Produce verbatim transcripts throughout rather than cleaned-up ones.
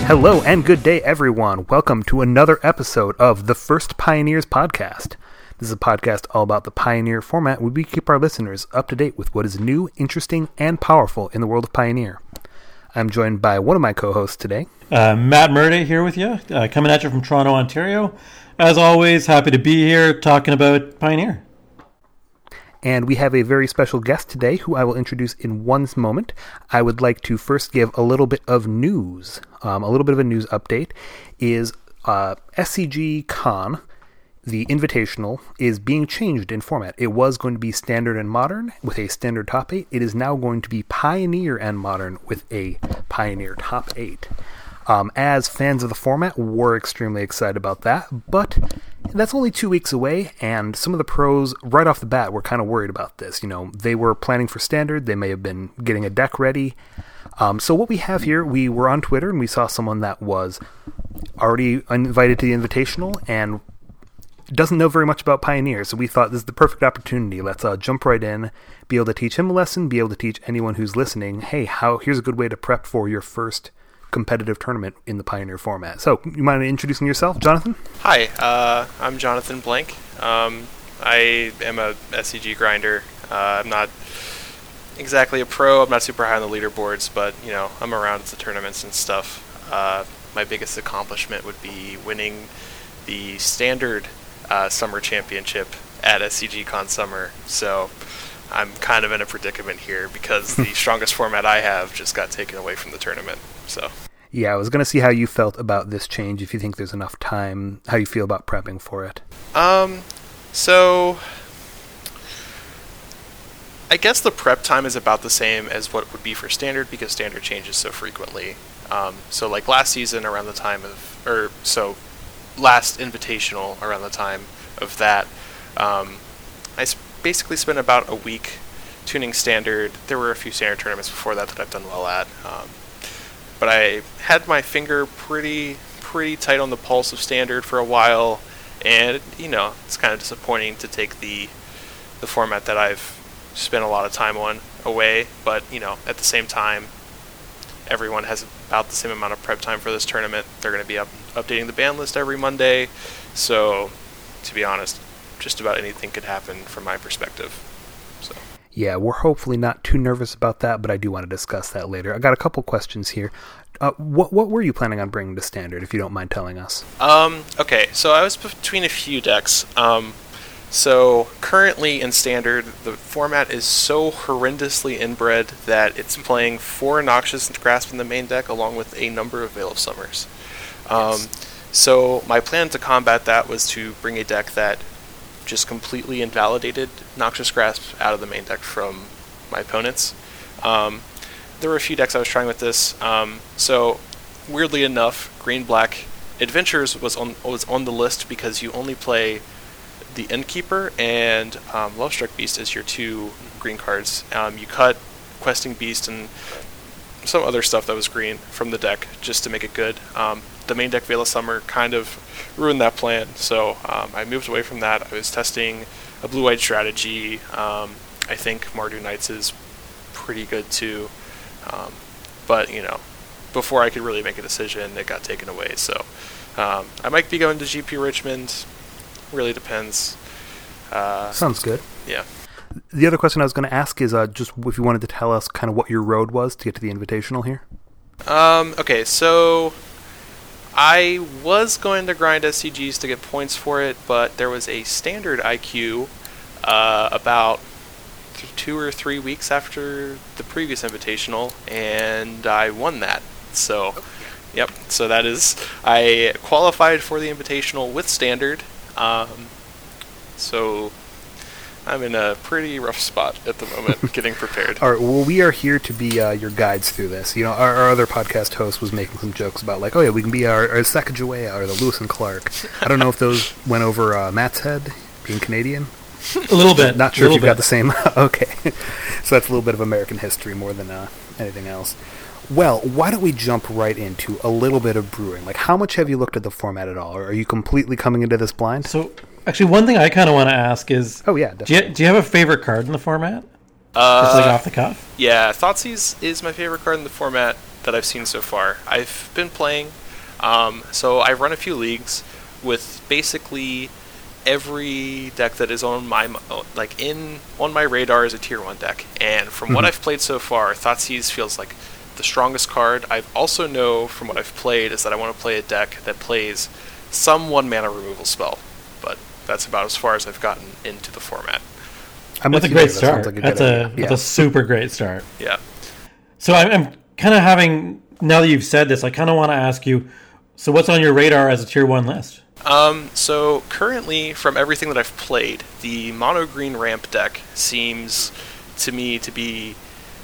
Hello and good day, everyone. Welcome to another episode of the First Pioneers Podcast. This is a podcast all about the Pioneer format where we keep our listeners up to date with what is new, interesting, and powerful in the world of Pioneer. I'm joined by one of my co-hosts today. Uh, Matt Murday here with you, uh, coming at you from Toronto, Ontario. As always, happy to be here talking about Pioneer. And we have a very special guest today who I will introduce in one moment. I would like to first give a little bit of news. Um, a little bit of a news update is uh, S C G Con, the Invitational, is being changed in format. It was going to be Standard and Modern with a Standard Top eight. It is now going to be Pioneer and Modern with a Pioneer Top eight. Um, as fans of the format, we're extremely excited about that, but that's only two weeks away, and some of the pros, right off the bat, were kind of worried about this. You know, they were planning for Standard, they may have been getting a deck ready. Um, so what we have here, we were on Twitter, and we saw someone that was already invited to the Invitational, and doesn't know very much about Pioneer, so we thought this is the perfect opportunity. Let's uh, jump right in, be able to teach him a lesson, be able to teach anyone who's listening, hey, how here's a good way to prep for your first competitive tournament in the Pioneer format. So, you mind introducing yourself, Jonathan? Hi, uh, I'm Jonathan Blank. Um, I am a S C G grinder. Uh, I'm not exactly a pro. I'm not super high on the leaderboards, but you know, I'm around at the tournaments and stuff. Uh, my biggest accomplishment would be winning the Standard uh, Summer Championship at S C G Con Summer. So, I'm kind of in a predicament here because the strongest format I have just got taken away from the tournament. So yeah, I was going to see how you felt about this change, if you think there's enough time, how you feel about prepping for it. Um, so I guess the prep time is about the same as what would be for Standard because Standard changes so frequently. Um, so like last season around the time of, or so last Invitational around the time of that, um, I sp- basically spent about a week tuning Standard. There were a few Standard tournaments before that that I've done well at. Um, But I had my finger pretty pretty tight on the pulse of Standard for a while, and you know it's kind of disappointing to take the the format that I've spent a lot of time on away. But you know at the same time, everyone has about the same amount of prep time for this tournament. They're going to be up, updating the ban list every Monday, so to be honest, just about anything could happen from my perspective. So. Yeah, we're hopefully not too nervous about that, but I do want to discuss that later. I got a couple questions here. Uh, what what were you planning on bringing to Standard, if you don't mind telling us? Um, okay, so I was between a few decks. Um, so currently in Standard, the format is so horrendously inbred that it's playing four Noxious Grasp in the main deck along with a number of Veil of Summers. Um, yes. So my plan to combat that was to bring a deck that just completely invalidated Noxious Grasp out of the main deck from my opponents. Um, there were a few decks I was trying with this. Um, so, weirdly enough, Green-Black Adventures was on was on the list because you only play the Innkeeper and um, Lovestruck Beast as your two green cards. Um, you cut Questing Beast and some other stuff that was green from the deck just to make it good. Um, the main deck Veil of Summer kind of ruined that plan, so um, I moved away from that. I was testing a blue-white strategy. Um, I think Mardu Knights is pretty good too, um, but you know, before I could really make a decision, it got taken away. So um, I might be going to G P Richmond. Really depends. Uh, Sounds good. Yeah. The other question I was going to ask is uh, just if you wanted to tell us kind of what your road was to get to the Invitational here. Um. Okay, so I was going to grind S C Gs to get points for it, but there was a Standard I Q uh, about th- two or three weeks after the previous Invitational, and I won that. So, yep. So that is, I qualified for the Invitational with Standard. Um. So I'm in a pretty rough spot at the moment, getting prepared. All right, well, we are here to be uh, your guides through this. You know, our, our other podcast host was making some jokes about, like, oh, yeah, we can be our, our Sacagawea or the Lewis and Clark. I don't know if those went over uh, Matt's head, being Canadian. A little bit. Not sure if you've bit. got the same. Okay. So that's a little bit of American history more than uh, anything else. Well, why don't we jump right into a little bit of brewing? Like, how much have you looked at the format at all? Or are you completely coming into this blind? So, actually, one thing I kind of want to ask is... Oh, yeah, do you, do you have a favorite card in the format? Uh, Just like off the cuff? Yeah, Thoughtseize is my favorite card in the format. that I've seen so far. I've been playing, um, so I've run a few leagues with basically every deck that is on my like in on my radar is a tier one deck, and from mm-hmm. what I've played so far, Thoughtseize feels like the strongest card. I also know from what I've played is that I want to play a deck that plays some one mana removal spell, but that's about as far as I've gotten into the format. I'm that's a great start. Like a that's, a, yeah. that's a super great start. Yeah. So I'm, I'm kind of having, now that you've said this, I kind of want to ask you, so what's on your radar as a tier one list? Um, so currently, from everything that I've played, the mono green ramp deck seems to me to be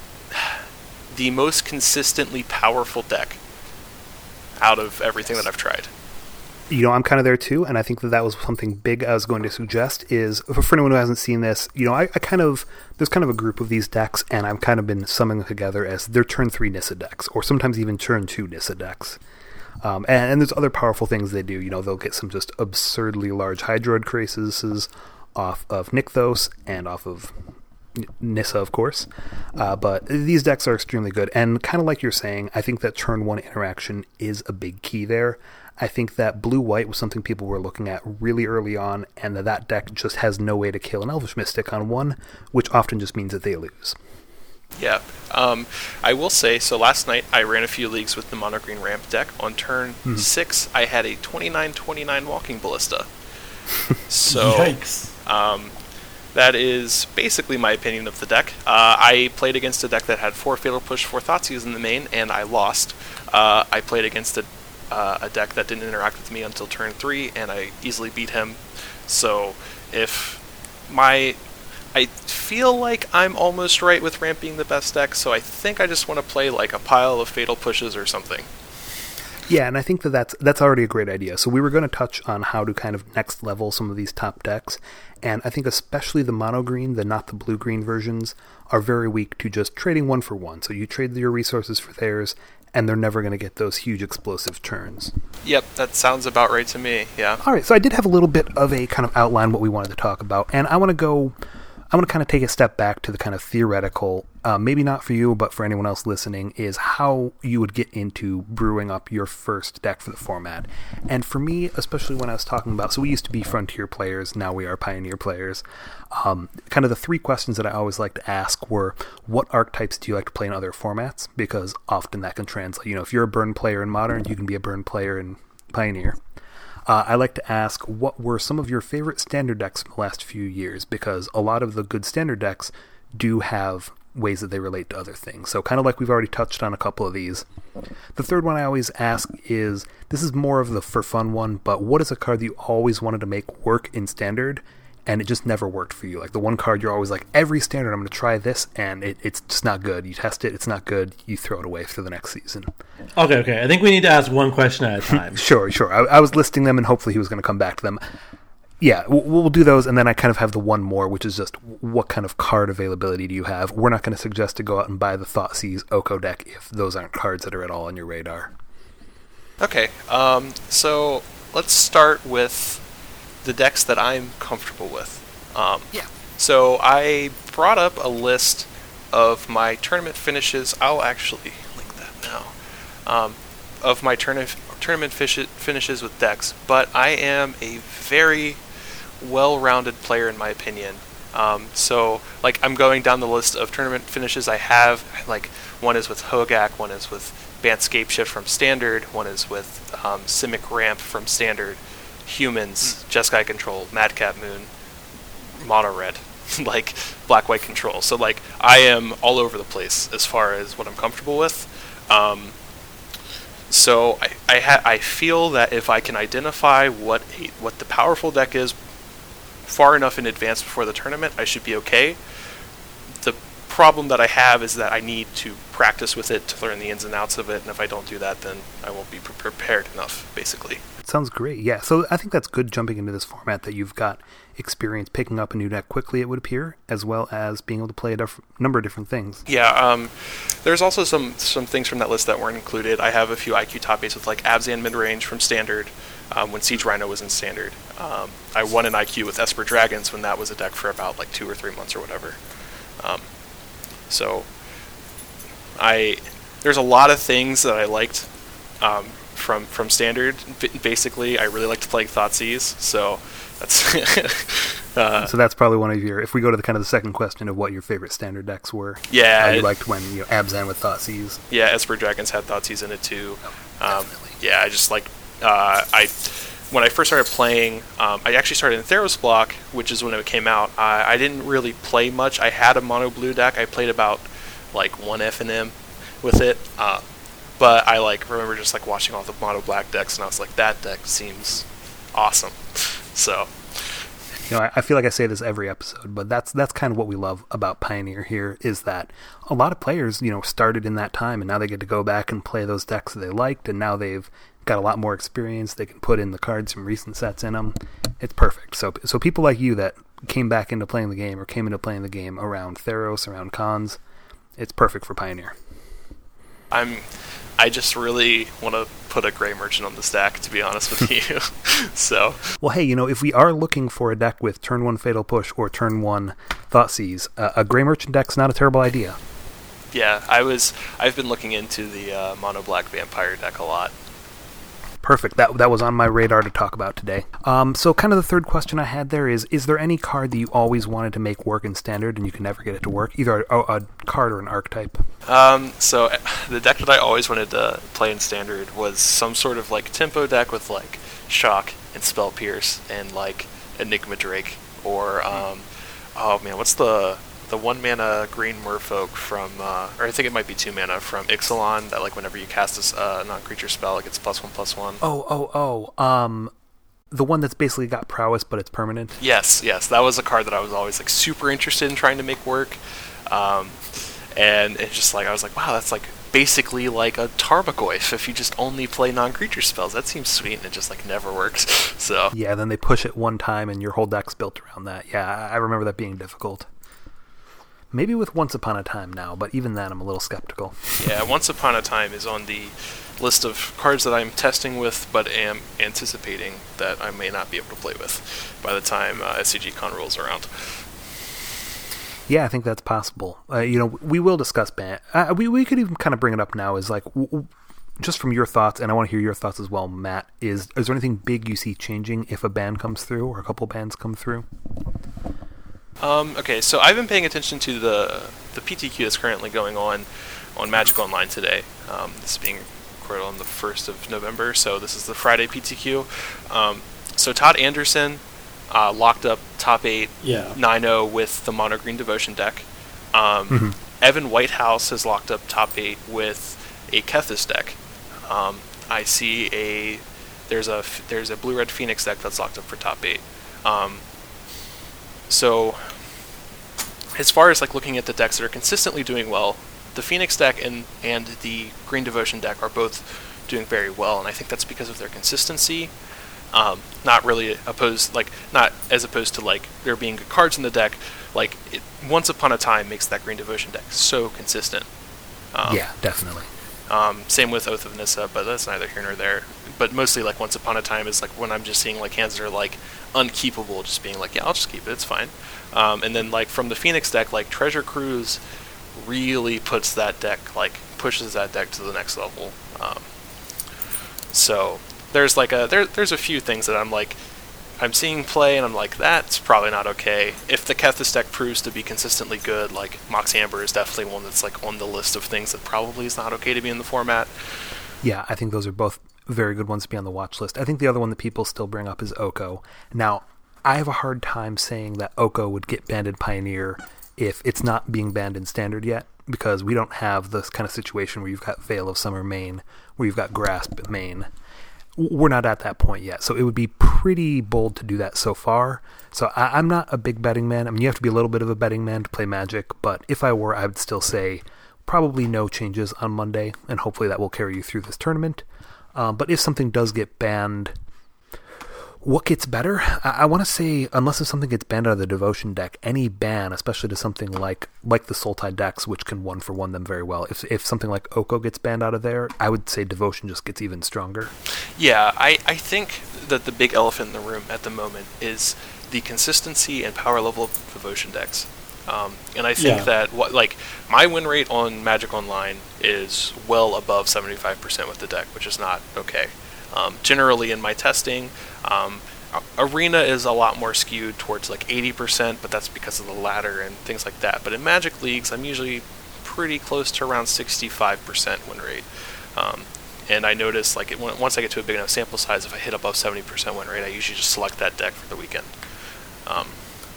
the most consistently powerful deck out of everything that I've tried. You know, I'm kind of there too, and I think that that was something big I was going to suggest is, for anyone who hasn't seen this, you know, I, I kind of, there's kind of a group of these decks, and I've kind of been summing them together as their turn three Nissa decks, or sometimes even turn two Nissa decks. Um, and, and there's other powerful things they do. You know, they'll get some just absurdly large Hydroid Crises off of Nykthos and off of Nissa, of course. Uh, but these decks are extremely good, and kind of like you're saying, I think that turn one interaction is a big key there. I think that blue-white was something people were looking at really early on, and that that deck just has no way to kill an Elvish Mystic on one, which often just means that they lose. Yeah. Um, I will say, so last night I ran a few leagues with the Mono Green Ramp deck. On turn mm-hmm. six, I had a twenty-nine twenty-nine Walking Ballista. So, Yikes. Um, that is basically my opinion of the deck. Uh, I played against a deck that had four Fatal Push, four Thoughtseize in the main, and I lost. Uh, I played against a Uh, a deck that didn't interact with me until turn three, and I easily beat him. So if my... I feel like I'm almost right with Ramp being the best deck, so I think I just want to play like a pile of Fatal Pushes or something. Yeah, and I think that that's, that's already a great idea. So we were going to touch on how to kind of next level some of these top decks, and I think especially the mono-green, the not the blue-green versions, are very weak to just trading one for one. So you trade your resources for theirs, and they're never going to get those huge explosive turns. Yep, that sounds about right to me, yeah. All right, so I did have a little bit of a kind of outline what we wanted to talk about, and I want to go, I want to kind of take a step back to the kind of theoretical, uh, maybe not for you, but for anyone else listening, is how you would get into brewing up your first deck for the format. And for me, especially when I was talking about, so we used to be Frontier players, now we are Pioneer players, um, kind of the three questions that I always like to ask were, what archetypes do you like to play in other formats? Because often that can translate. You know, if you're a Burn player in Modern, you can be a Burn player in Pioneer. Uh, I like to ask, what were some of your favorite standard decks from the last few years? Because a lot of the good standard decks do have ways that they relate to other things. So kind of like we've already touched on a couple of these. The third one I always ask is, this is more of the for fun one, but what is a card that you always wanted to make work in standard, and it just never worked for you? Like the one card you're always like, every standard I'm going to try this, and it, it's just not good. You test it, it's not good, you throw it away for the next season. Okay, okay. I think we need to ask one question at a time. Sure, sure. I, I was listing them, and hopefully he was going to come back to them. Yeah, we'll, we'll do those, and then I kind of have the one more, which is just what kind of card availability do you have? We're not going to suggest to go out and buy the Thoughtseize Oko deck if those aren't cards that are at all on your radar. Okay, um, so let's start with the decks that I'm comfortable with. Um, yeah. So I brought up a list of my tournament finishes. I'll actually link that now. Um, of my tournament tournament fish- finishes with decks, but I am a very well-rounded player in my opinion. Um, so, like, I'm going down the list of tournament finishes I have. Like, one is with Hogak, one is with Bant Scapeshift from Standard, one is with um, Simic Ramp from Standard, Humans, Jeskai Control, Madcap Moon, Mono Red, like Black-White Control. So, like, I am all over the place as far as what I'm comfortable with. Um, so I I, ha- I feel that if I can identify what a, what the powerful deck is far enough in advance before the tournament, I should be okay. The problem that I have is that I need to practice with it to learn the ins and outs of it, and if I don't do that, then I won't be pre- prepared enough, basically. Sounds great, yeah. So I think that's good jumping into this format that you've got experience picking up a new deck quickly, it would appear, as well as being able to play a diff- number of different things. Yeah, um, there's also some, some things from that list that weren't included. I have a few I Q top eights with like Abzan midrange from Standard um, when Siege Rhino was in Standard. Um, I won an I Q with Esper Dragons when that was a deck for about like two or three months or whatever. Um, so I there's a lot of things that I liked um, from from Standard. B- basically, I really liked playing Thoughtseize, so that's... uh, so that's probably one of your... If we go to the kind of the second question of what your favorite Standard decks were. Yeah. How you it, liked when, you know, Abzan with Thoughtseize. Yeah, Esper Dragons had Thoughtseize in it too. Oh, um, yeah, I just like... Uh, I... When I first started playing, um, I actually started in Theros Block, which is when it came out. I, I didn't really play much. I had a mono blue deck. I played about like one F and M with it, uh, but I like remember just like watching all the mono black decks, and I was like, that deck seems awesome. So, you know, I, I feel like I say this every episode, but that's that's kind of what we love about Pioneer here is that a lot of players, you know, started in that time, and now they get to go back and play those decks that they liked, and now they've got a lot more experience. They can put in the cards from recent sets in them. It's perfect. So so people like you that came back into playing the game or came into playing the game around Theros, around Khans, it's perfect for Pioneer. I'm I just really want to put a Gray Merchant on the stack, to be honest with you. So well, hey, you know, if we are looking for a deck with turn one Fatal Push or turn one Thoughtseize, uh, a Gray Merchant deck's not a terrible idea. Yeah, I was I've been looking into the uh, mono black vampire deck a lot. Perfect. That that was on my radar to talk about today. Um, so kind of the third question I had there is, is there any card that you always wanted to make work in Standard and you can never get it to work? Either a, a card or an archetype? Um, so the deck that I always wanted to play in Standard was some sort of like tempo deck with like Shock and Spell Pierce and like Enigma Drake or, um, oh man, what's the... the one mana green merfolk from, uh, or I think it might be two mana from Ixalan that like whenever you cast this uh, non-creature spell, it gets plus one plus one. Oh, oh, oh. Um, the one that's basically got prowess, but it's permanent. Yes, yes, that was a card that I was always like super interested in trying to make work, um, and it's just like I was like, wow, that's like basically like a Tarmogoyf if you just only play non-creature spells. That seems sweet, and it just like never works. So yeah, then they push it one time, and your whole deck's built around that. Yeah, I remember that being difficult. Maybe with Once Upon a Time now, but even then I'm a little skeptical. Yeah, Once Upon a Time is on the list of cards that I'm testing with, but am anticipating that I may not be able to play with by the time uh, S C G Con rolls around. Yeah, I think that's possible. Uh, you know, we will discuss ban. Uh, we we could even kind of bring it up now. Is like w- w- just from your thoughts, and I want to hear your thoughts as well, Matt. Is is there anything big you see changing if a ban comes through or a couple bans come through? Um, okay, so I've been paying attention to the the P T Q that's currently going on on Magic Online today. Um, this is being recorded on the first of November, so this is the Friday P T Q. Um, so Todd Anderson uh, locked up top eight yeah. nine oh with the Mono Green Devotion deck. Um, Mm-hmm. Evan Whitehouse has locked up top eight with a Kethis deck. Um, I see a there's a there's a Blue Red Phoenix deck that's locked up for top eight. Um, So, as far as like looking at the decks that are consistently doing well, the Phoenix deck and, and the Green Devotion deck are both doing very well, and I think that's because of their consistency. Um, not really opposed, like not as opposed to like there being good cards in the deck. Like it, Once Upon a Time makes that Green Devotion deck so consistent. Um, yeah, definitely. Um, same with Oath of Nissa, but that's neither here nor there. But mostly, like Once Upon a Time is like when I'm just seeing like hands that are like unkeepable, just being like, yeah, I'll just keep it, it's fine. Um, and then like from the Phoenix deck, like Treasure Cruise really puts that deck, like pushes that deck to the next level. Um, so there's like a there there's a few things that I'm like I'm seeing play, and I'm like, that's probably not okay. If the Kethis deck proves to be consistently good, like Mox Amber is definitely one that's like on the list of things that probably is not okay to be in the format. Yeah, I think those are both very good ones to be on the watch list. I think the other one that people still bring up is Oko. Now, I have a hard time saying that Oko would get banned in Pioneer if it's not being banned in Standard yet, because we don't have this kind of situation where you've got Veil of Summer main, where you've got Grasp main. We're not at that point yet, so it would be pretty bold to do that so far. So I, I'm not a big betting man. I mean, you have to be a little bit of a betting man to play Magic, but if I were, I would still say probably no changes on Monday, and hopefully that will carry you through this tournament. Um, but if something does get banned, what gets better? I, I want to say, unless if something gets banned out of the Devotion deck, any ban, especially to something like like the Sultai decks, which can one for one them very well. If if something like Oko gets banned out of there, I would say Devotion just gets even stronger. Yeah, I, I think that the big elephant in the room at the moment is the consistency and power level of Devotion decks. Um, and I think Yeah. that what like my win rate on Magic Online is well above seventy-five percent with the deck, which is not okay. Um, generally, in my testing, um, Arena is a lot more skewed towards like eighty percent, but that's because of the ladder and things like that. But in Magic Leagues, I'm usually pretty close to around sixty-five percent win rate. Um, and I notice like it, once I get to a big enough sample size, if I hit above seventy percent win rate, I usually just select that deck for the weekend. Um,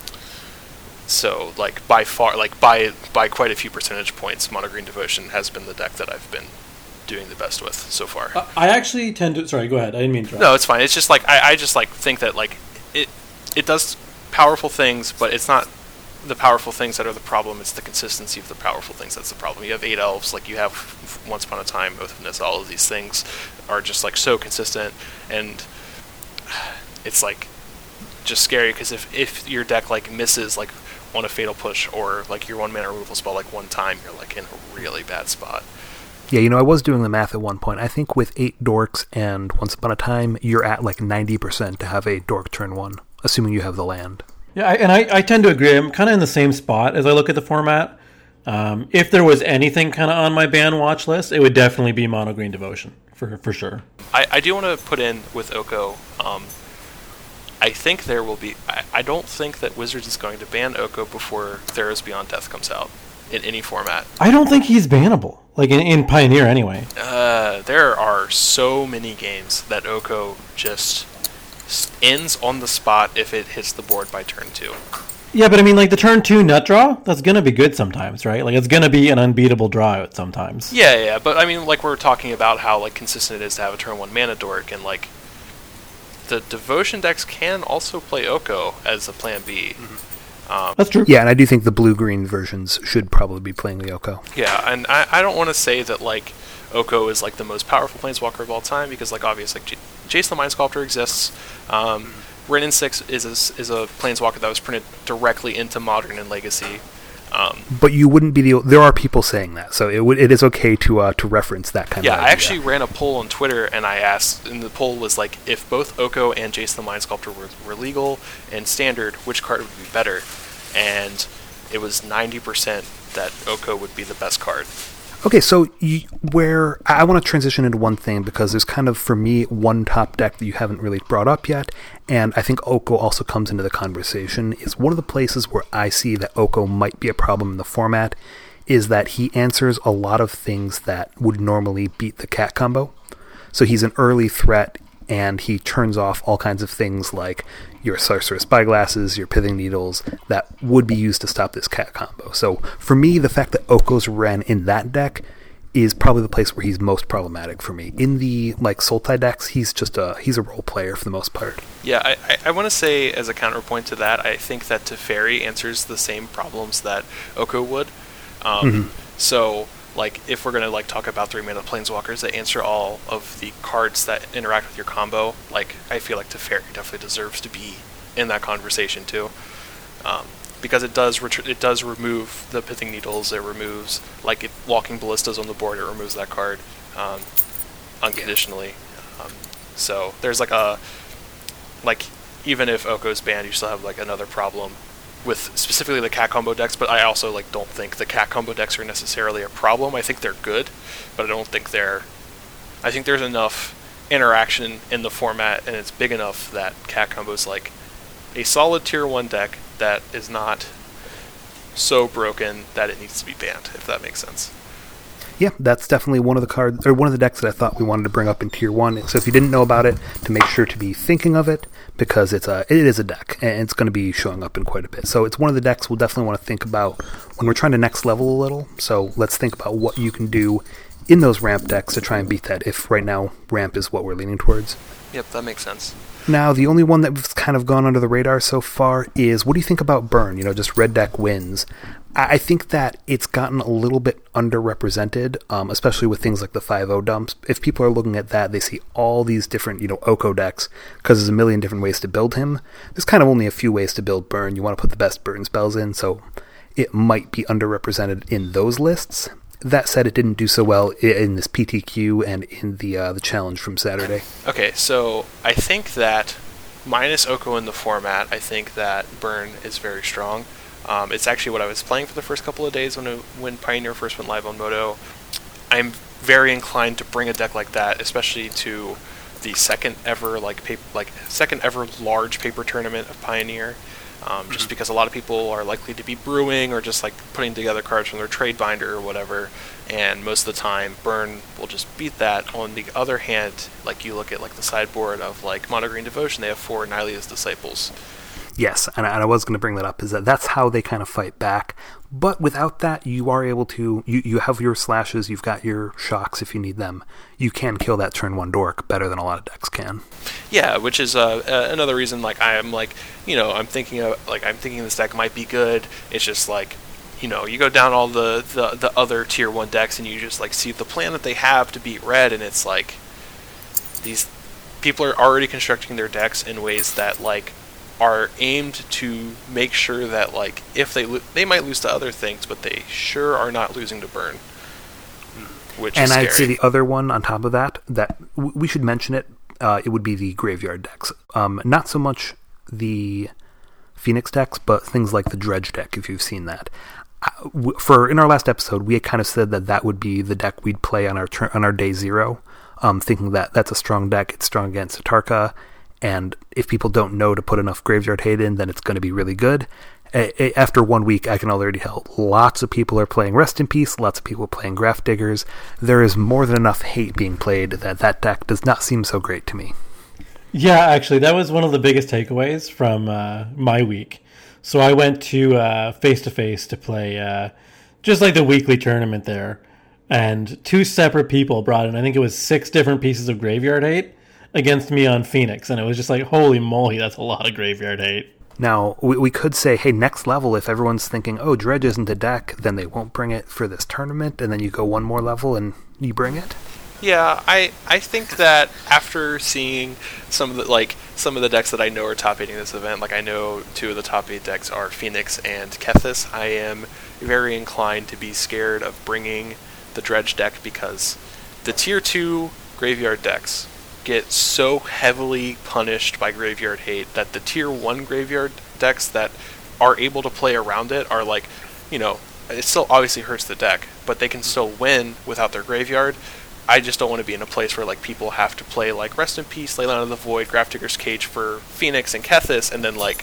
So, like, by far, like, by by quite a few percentage points, Mono Green Devotion has been the deck that I've been doing the best with so far. Uh, I actually tend to... Sorry, go ahead. I didn't mean to interrupt. No, it's fine. It's just, like, I, I just, like, think that, like, it it does powerful things, but it's not the powerful things that are the problem. It's the consistency of the powerful things that's the problem. You have eight elves, like you have Once Upon a Time, Oath of Nissa, all of these things are just, like, so consistent, and it's, like, just scary, because if, if your deck, like, misses, like, on a Fatal Push, or like your one mana removal spell like one time, you're like in a really bad spot. Yeah, you know, I was doing the math at one point. I think with eight dorks and Once Upon a Time, you're at like ninety percent to have a dork turn one, assuming you have the land. Yeah, I, and I, I tend to agree. I'm kind of in the same spot as I look at the format. Um, if there was anything kind of on my ban watch list, it would definitely be Mono Green Devotion, for for sure. I, I do want to put in with Oko, um, I think there will be... I, I don't think that Wizards is going to ban Oko before Theros Beyond Death comes out, in any format. I don't think he's bannable, like in, in Pioneer anyway. Uh, there are so many games that Oko just ends on the spot if it hits the board by turn two. Yeah, but I mean, like the turn two nut draw, that's going to be good sometimes, right? Like it's going to be an unbeatable draw sometimes. Yeah, yeah, but I mean, like we're talking about how like consistent it is to have a turn one mana dork, and like the Devotion decks can also play Oko as a plan B. Mm-hmm. Um, That's true. Yeah, and I do think the blue-green versions should probably be playing the Oko. Yeah, and I, I don't want to say that like Oko is like the most powerful planeswalker of all time, because like obviously like, J- Jace the Mind Sculptor exists. Um, Wrenn and Six is a, is a planeswalker that was printed directly into Modern and Legacy. Um, but you wouldn't be the... There are people saying that, so it would, it is okay to uh, to reference that kind yeah, of idea. I actually ran a poll on Twitter, and I asked, and the poll was like, if both Oko and Jace the Mind Sculptor were, were legal and standard, which card would be better? And it was ninety percent that Oko would be the best card. Okay, so you, where I want to transition into one thing, because there's kind of, for me, one top deck that you haven't really brought up yet, and I think Oko also comes into the conversation, is one of the places where I see that Oko might be a problem in the format, is that he answers a lot of things that would normally beat the cat combo. So he's an early threat, and he turns off all kinds of things like your Sorcerous Spyglasses, your Pithing Needles, that would be used to stop this cat combo. So for me, the fact that Oko's Wrenn in that deck is probably the place where he's most problematic for me. In the like Sultai decks, he's just a he's a role player for the most part. Yeah, I, I, I want to say as a counterpoint to that, I think that Teferi answers the same problems that Oko would. Um, Mm-hmm. So, like, if we're going to like talk about three mana planeswalkers that answer all of the cards that interact with your combo, like, I feel like Teferi definitely deserves to be in that conversation too. Um, because it does ret- it does remove the Pithing Needles, it removes, like, it, Walking Ballistas on the board, it removes that card um, unconditionally. Um, so, there's like a, like, even if Oko's banned, you still have like another problem with specifically the cat combo decks, but I also like don't think the cat combo decks are necessarily a problem. I think they're good, but I don't think they're... I think there's enough interaction in the format, and it's big enough that cat combo's like a solid tier one deck that is not so broken that it needs to be banned, if that makes sense. Yeah, that's definitely one of the cards, or one of the decks that I thought we wanted to bring up in Tier one. So if you didn't know about it, to make sure to be thinking of it, because it's a, it is a deck, and it's going to be showing up in quite a bit. So it's one of the decks we'll definitely want to think about when we're trying to next level a little. So let's think about what you can do in those ramp decks to try and beat that, if right now ramp is what we're leaning towards. Yep, that makes sense. Now, the only one that's kind of gone under the radar so far is, what do you think about Burn? You know, just red deck wins. I think that it's gotten a little bit underrepresented, um, especially with things like the five oh dumps. If people are looking at that, they see all these different, you know, Oko decks, because there's a million different ways to build him. There's kind of only a few ways to build Burn. You want to put the best Burn spells in, so it might be underrepresented in those lists. That said, it didn't do so well in this P T Q and in the uh, the challenge from Saturday. Okay, so I think that minus Oko in the format, I think that Burn is very strong. Um, it's actually what I was playing for the first couple of days when it, when Pioneer first went live on Moto. I'm very inclined to bring a deck like that, especially to the second ever like paper, like second ever large paper tournament of Pioneer. Um, mm-hmm. Just because a lot of people are likely to be brewing or just like putting together cards from their trade binder or whatever, and most of the time Burn will just beat that. On the other hand, like you look at like the sideboard of like Mono Green Devotion, they have four Nylea's Disciples. Yes, and I, and I was going to bring that up, is that that's how they kind of fight back. But without that, you are able to, you, you have your slashes, you've got your shocks if you need them. You can kill that turn one dork better than a lot of decks can. Yeah, which is uh, uh, another reason, like, I am, like, you know, I'm thinking of, like, I'm thinking this deck might be good. It's just, like, you know, you go down all the, the, the other tier one decks and you just, like, see the plan that they have to beat red, and it's, like, these people are already constructing their decks in ways that, like, are aimed to make sure that, like, if they lo- they might lose to other things, but they sure are not losing to Burn, which and is scary. I'd say the other one on top of that, that w- we should mention it, uh, it would be the graveyard decks. Um, not so much the Phoenix decks, but things like the Dredge deck, if you've seen that. Uh, w- for in our last episode, we had kind of said that that would be the deck we'd play on our tr- on our day zero, um, thinking that that's a strong deck, it's strong against Atarka. And if people don't know to put enough Graveyard Hate in, then it's going to be really good. A- a- after one week, I can already tell lots of people are playing Rest in Peace, lots of people are playing Graft Diggers. There is more than enough hate being played that that deck does not seem so great to me. Yeah, actually, that was one of the biggest takeaways from uh, my week. So I went to uh, face-to-face to play uh, just like the weekly tournament there. And two separate people brought in, I think it was six different pieces of Graveyard Hate against me on Phoenix, and it was just like, holy moly, that's a lot of Graveyard Hate. Now, we, we could say, hey, next level, if everyone's thinking, oh, Dredge isn't a deck, then they won't bring it for this tournament, and then you go one more level and you bring it? Yeah, I, I think that after seeing some of the like some of the decks that I know are top eighting this event, like I know two of the top eight decks are Phoenix and Kethis, I am very inclined to be scared of bringing the Dredge deck, because the tier two graveyard decks get so heavily punished by Graveyard Hate that the tier one graveyard decks that are able to play around it are like, you know, it still obviously hurts the deck, but they can still win without their graveyard. I just don't want to be in a place where like people have to play like Rest in Peace, Leyline of the Void, Graft Digger's Cage for Phoenix and Kethis, and then like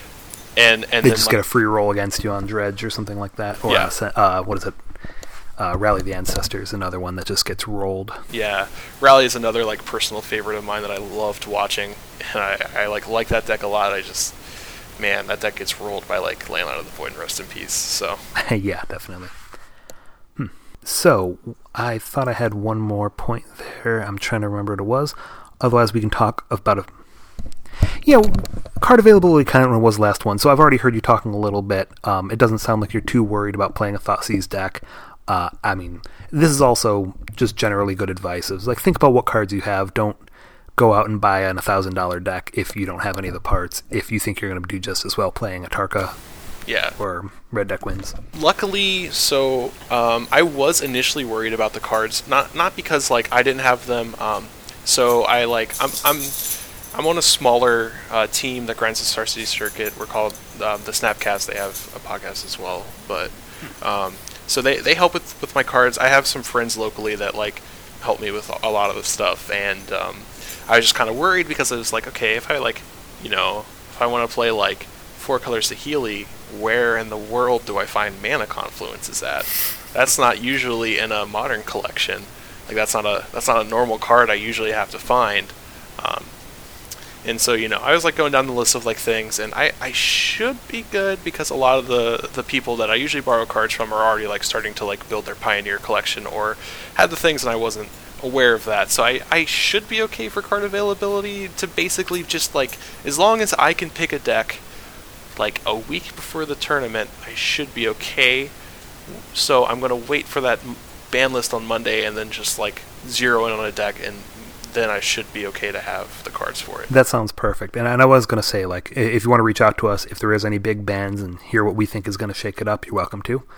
and and they then, just like, get a free roll against you on Dredge or something like that. Or yeah. uh, uh, what is it? Uh, Rally the Ancestors, another one that just gets rolled. Yeah, Rally is another like personal favorite of mine that I loved watching, and I, I like like that deck a lot. I just, man, that deck gets rolled by like Leyline of the Void and Rest in Peace. So yeah, definitely. Hmm. So I thought I had one more point there. I'm trying to remember what it was. Otherwise, we can talk about a. Yeah, card availability kind of was the last one. So I've already heard you talking a little bit. Um, it doesn't sound like you're too worried about playing a Thoughtseize deck. Uh, I mean, this is also just generally good advice. It's like, think about what cards you have. Don't go out and buy an one thousand dollars deck if you don't have any of the parts, if you think you're going to do just as well playing Atarka yeah. or Red Deck Wins. Luckily, so um, I was initially worried about the cards, not not because like I didn't have them. Um, so I like I'm I'm I'm on a smaller uh, team that grinds the Star City Circuit. We're called um, the Snapcast. They have a podcast as well, but. Um, So they, they help with, with my cards. I have some friends locally that like help me with a lot of the stuff, and um, I was just kind of worried because I was like, okay, if I like, you know, if I want to play like four colors to Healy, where in the world do I find Mana Confluences at? That's not usually in a Modern collection. Like that's not a that's not a normal card I usually have to find. Um, And so, you know, I was like going down the list of like things, and I, I should be good because a lot of the, the people that I usually borrow cards from are already like starting to like build their Pioneer collection or had the things, and I wasn't aware of that. So I, I should be okay for card availability to basically just like, as long as I can pick a deck like a week before the tournament, I should be okay. So I'm going to wait for that ban list on Monday and then just like zero in on a deck, and then I should be okay to have the cards for it. That sounds perfect. And, and I was going to say, like, if you want to reach out to us, if there is any big bans and hear what we think is going to shake it up, you're welcome to.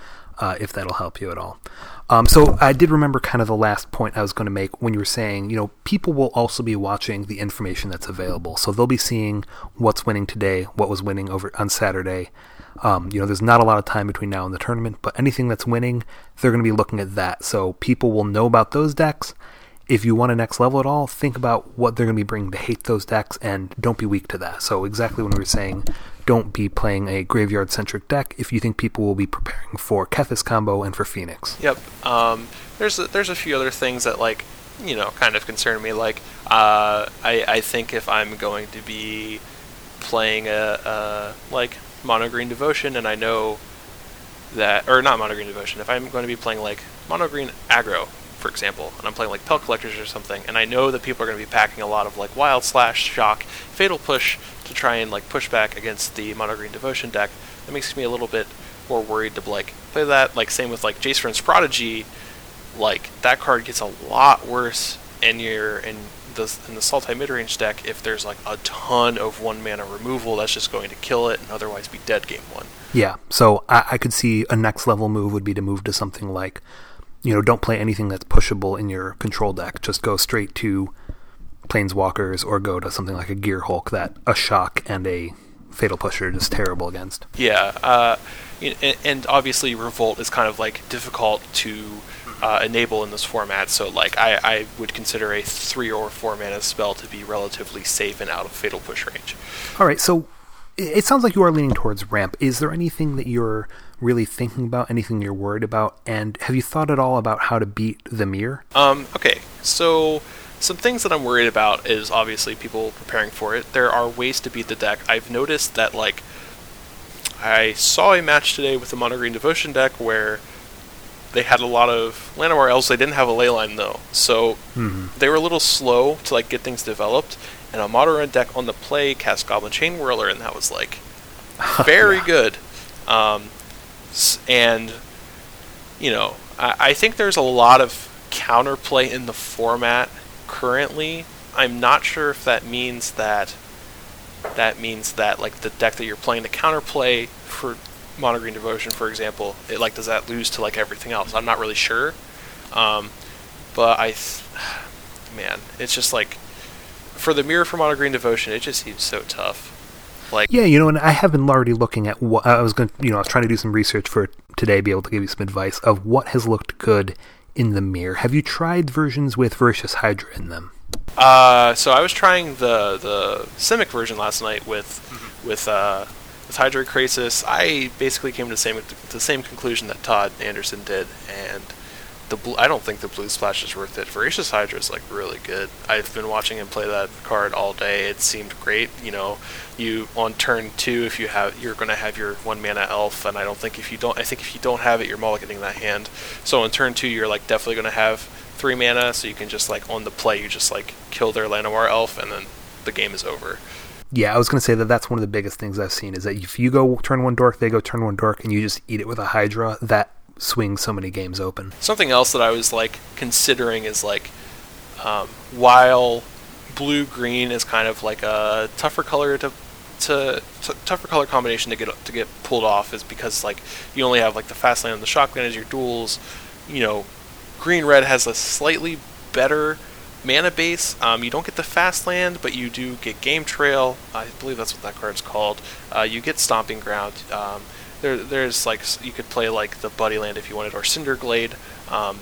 uh, if that'll help you at all. Um, so I did remember kind of the last point I was going to make when you were saying, you know, people will also be watching the information that's available. So they'll be seeing what's winning today, what was winning over on Saturday. Um, you know, there's not a lot of time between now and the tournament, but anything that's winning, they're going to be looking at that. So people will know about those decks. If you want a next level at all, think about what they're going to be bringing to hate those decks, and don't be weak to that. So exactly when we were saying, don't be playing a graveyard-centric deck if you think people will be preparing for Kethis combo and for Phoenix. Yep. Um, there's a, there's a few other things that, like, you know, kind of concern me. Like, uh, I, I think if I'm going to be playing a, a like, Mono Green Devotion, and I know that, or not Mono Green Devotion, if I'm going to be playing, like, Mono Green Aggro, for example, and I'm playing like Pelt Collectors or something, and I know that people are going to be packing a lot of like Wild Slash, Shock, Fatal Push to try and like push back against the Mono Green Devotion deck, that makes me a little bit more worried to like play that. Like same with like Jace Vryn's Prodigy, like that card gets a lot worse in your in the in the Sultai midrange deck if there's like a ton of one mana removal that's just going to kill it and otherwise be dead game one. Yeah, so I, I could see a next level move would be to move to something like, you know, don't play anything that's pushable in your control deck. Just go straight to Planeswalkers or go to something like a Gear Hulk that a Shock and a Fatal Push are just terrible against. Yeah, uh, and, and obviously Revolt is kind of like difficult to uh, enable in this format, so like I, I would consider a three or four mana spell to be relatively safe and out of Fatal Push range. All right, so it sounds like you are leaning towards ramp. Is there anything that you're really thinking about, anything you're worried about, and have you thought at all about how to beat the mirror? Um, okay, so some things that I'm worried about is obviously people preparing for it. There are ways to beat the deck. I've noticed that, like, I saw a match today with the Mono Green Devotion deck where they had a lot of Llanowar Elves. They didn't have a leyline, though, so mm-hmm. they were a little slow to, like, get things developed, and a Mono Red deck on the play cast Goblin Chain Whirler, and that was, like, very yeah. good. Um, and, you know, I, I think there's a lot of counterplay in the format currently. I'm not sure if that means that that means that, like, the deck that you're playing, the counterplay for Mono Green Devotion, for example, it, like, does that lose to, like, everything else? I'm not really sure. Um, but I, th- man, it's just, like, for the mirror for Mono Green Devotion, it just seems so tough. Like, yeah, you know, and I have been already looking at what I was going to, you know, I was trying to do some research for today, be able to give you some advice of what has looked good in the mirror. Have you tried versions with Voracious Hydra in them? Uh, so I was trying the the Simic version last night with mm-hmm. with uh, with Hydra Krasis. I basically came to the same to the same conclusion that Todd Anderson did, and the blue, I don't think the Blue Splash is worth it. Voracious Hydra is like really good. I've been watching him play that card all day. It seemed great. You know, you on turn two, if you have, you're going to have your one mana elf, and I don't think if you don't, I think if you don't have it, you're mulliganing that hand. So on turn two, you're like definitely going to have three mana, so you can just like on the play, you just like kill their Llanowar elf, and then the game is over. Yeah, I was going to say that that's one of the biggest things I've seen is that if you go turn one dork, they go turn one dork, and you just eat it with a Hydra, that swings so many games open. Something else that I was like considering is like, um, while blue-green is kind of like a tougher color to, to, to tougher color combination to get to get pulled off, is because like you only have like the fast land and the shotgun as your duels. You know, green-red has a slightly better mana base. Um, you don't get the fast land, but you do get Game Trail. I believe that's what that card's called. Uh, you get Stomping Ground. Um, There, there's like you could play like the Buddy Land if you wanted, or Cinderglade, um,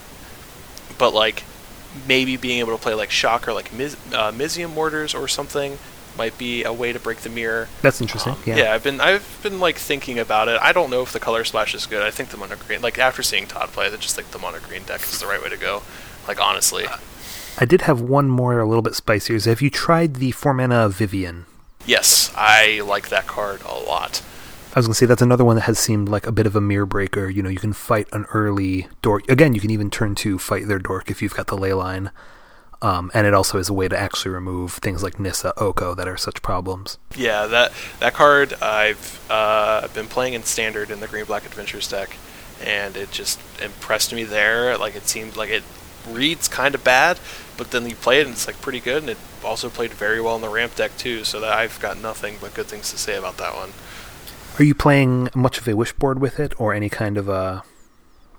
but like maybe being able to play like Shock or like Miz, uh, Mizium Mortars or something might be a way to break the mirror. That's interesting. Um, yeah. yeah, I've been I've been like thinking about it. I don't know if the color splash is good. I think the mono green, like after seeing Todd play, I just think the mono green deck is the right way to go. Like honestly, I did have one more a little bit spicier. Have you tried the four mana Vivian? Yes, I like that card a lot. I was going to say, that's another one that has seemed like a bit of a mirror breaker. You know, you can fight an early dork. Again, you can even turn to fight their dork if you've got the leyline. Um, and it also is a way to actually remove things like Nissa, Oko that are such problems. Yeah, that that card I've uh, been playing in Standard in the Green Black Adventures deck, and it just impressed me there. Like, it seemed like it reads kind of bad, but then you play it and it's like pretty good, and it also played very well in the ramp deck too, so that I've got nothing but good things to say about that one. Are you playing much of a wish board with it, or any kind of a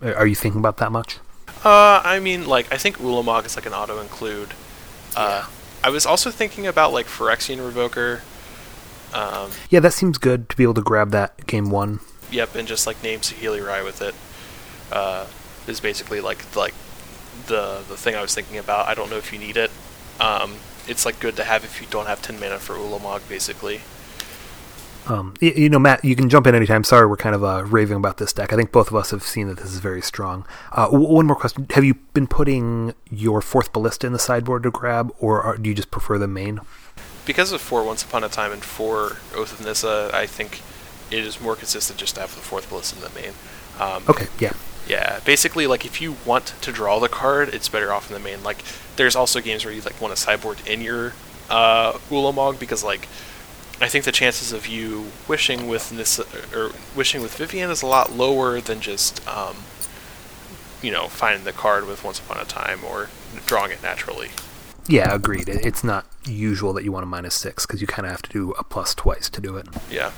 Are you thinking about that much? Uh, I mean, like, I think Ulamog is like an auto-include. Uh, yeah. I was also thinking about, like, Phyrexian Revoker. Um, yeah, that seems good to be able to grab that game one. Yep, and just, like, name Saheeli Rai with it. Uh, is basically, like, like the the thing I was thinking about. I don't know if you need it. Um, it's, like, good to have if you don't have ten mana for Ulamog, basically. Um, you, you know, Matt, you can jump in anytime. Sorry, we're kind of uh, raving about this deck. I think both of us have seen that this is very strong. Uh, w- one more question. Have you been putting your fourth Ballista in the sideboard to grab, or are, do you just prefer the main? Because of four Once Upon a Time and four Oath of Nissa, I think it is more consistent just to have the fourth Ballista in the main. Um, okay, yeah. Yeah, basically, like, if you want to draw the card, it's better off in the main. Like, there's also games where you, like, want to sideboard in your uh, Ulamog, because, like, I think the chances of you wishing with Nissa, or wishing with Vivien is a lot lower than just, um, you know, finding the card with Once Upon a Time or drawing it naturally. Yeah, agreed. It's not usual that you want a minus six, because you kind of have to do a plus twice to do it. Yeah.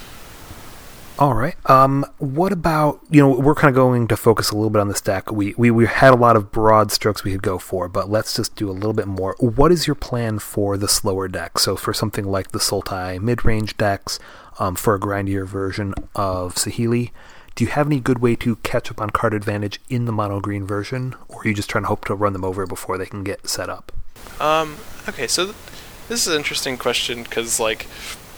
All right. Um, what about, you know, we're kind of going to focus a little bit on this deck. We, we we had a lot of broad strokes we could go for, but let's just do a little bit more. What is your plan for the slower deck? So for something like the Sultai mid-range decks, um, for a grindier version of Saheeli, do you have any good way to catch up on card advantage in the mono-green version, or are you just trying to hope to run them over before they can get set up? Um, okay, so th- this is an interesting question, because, like,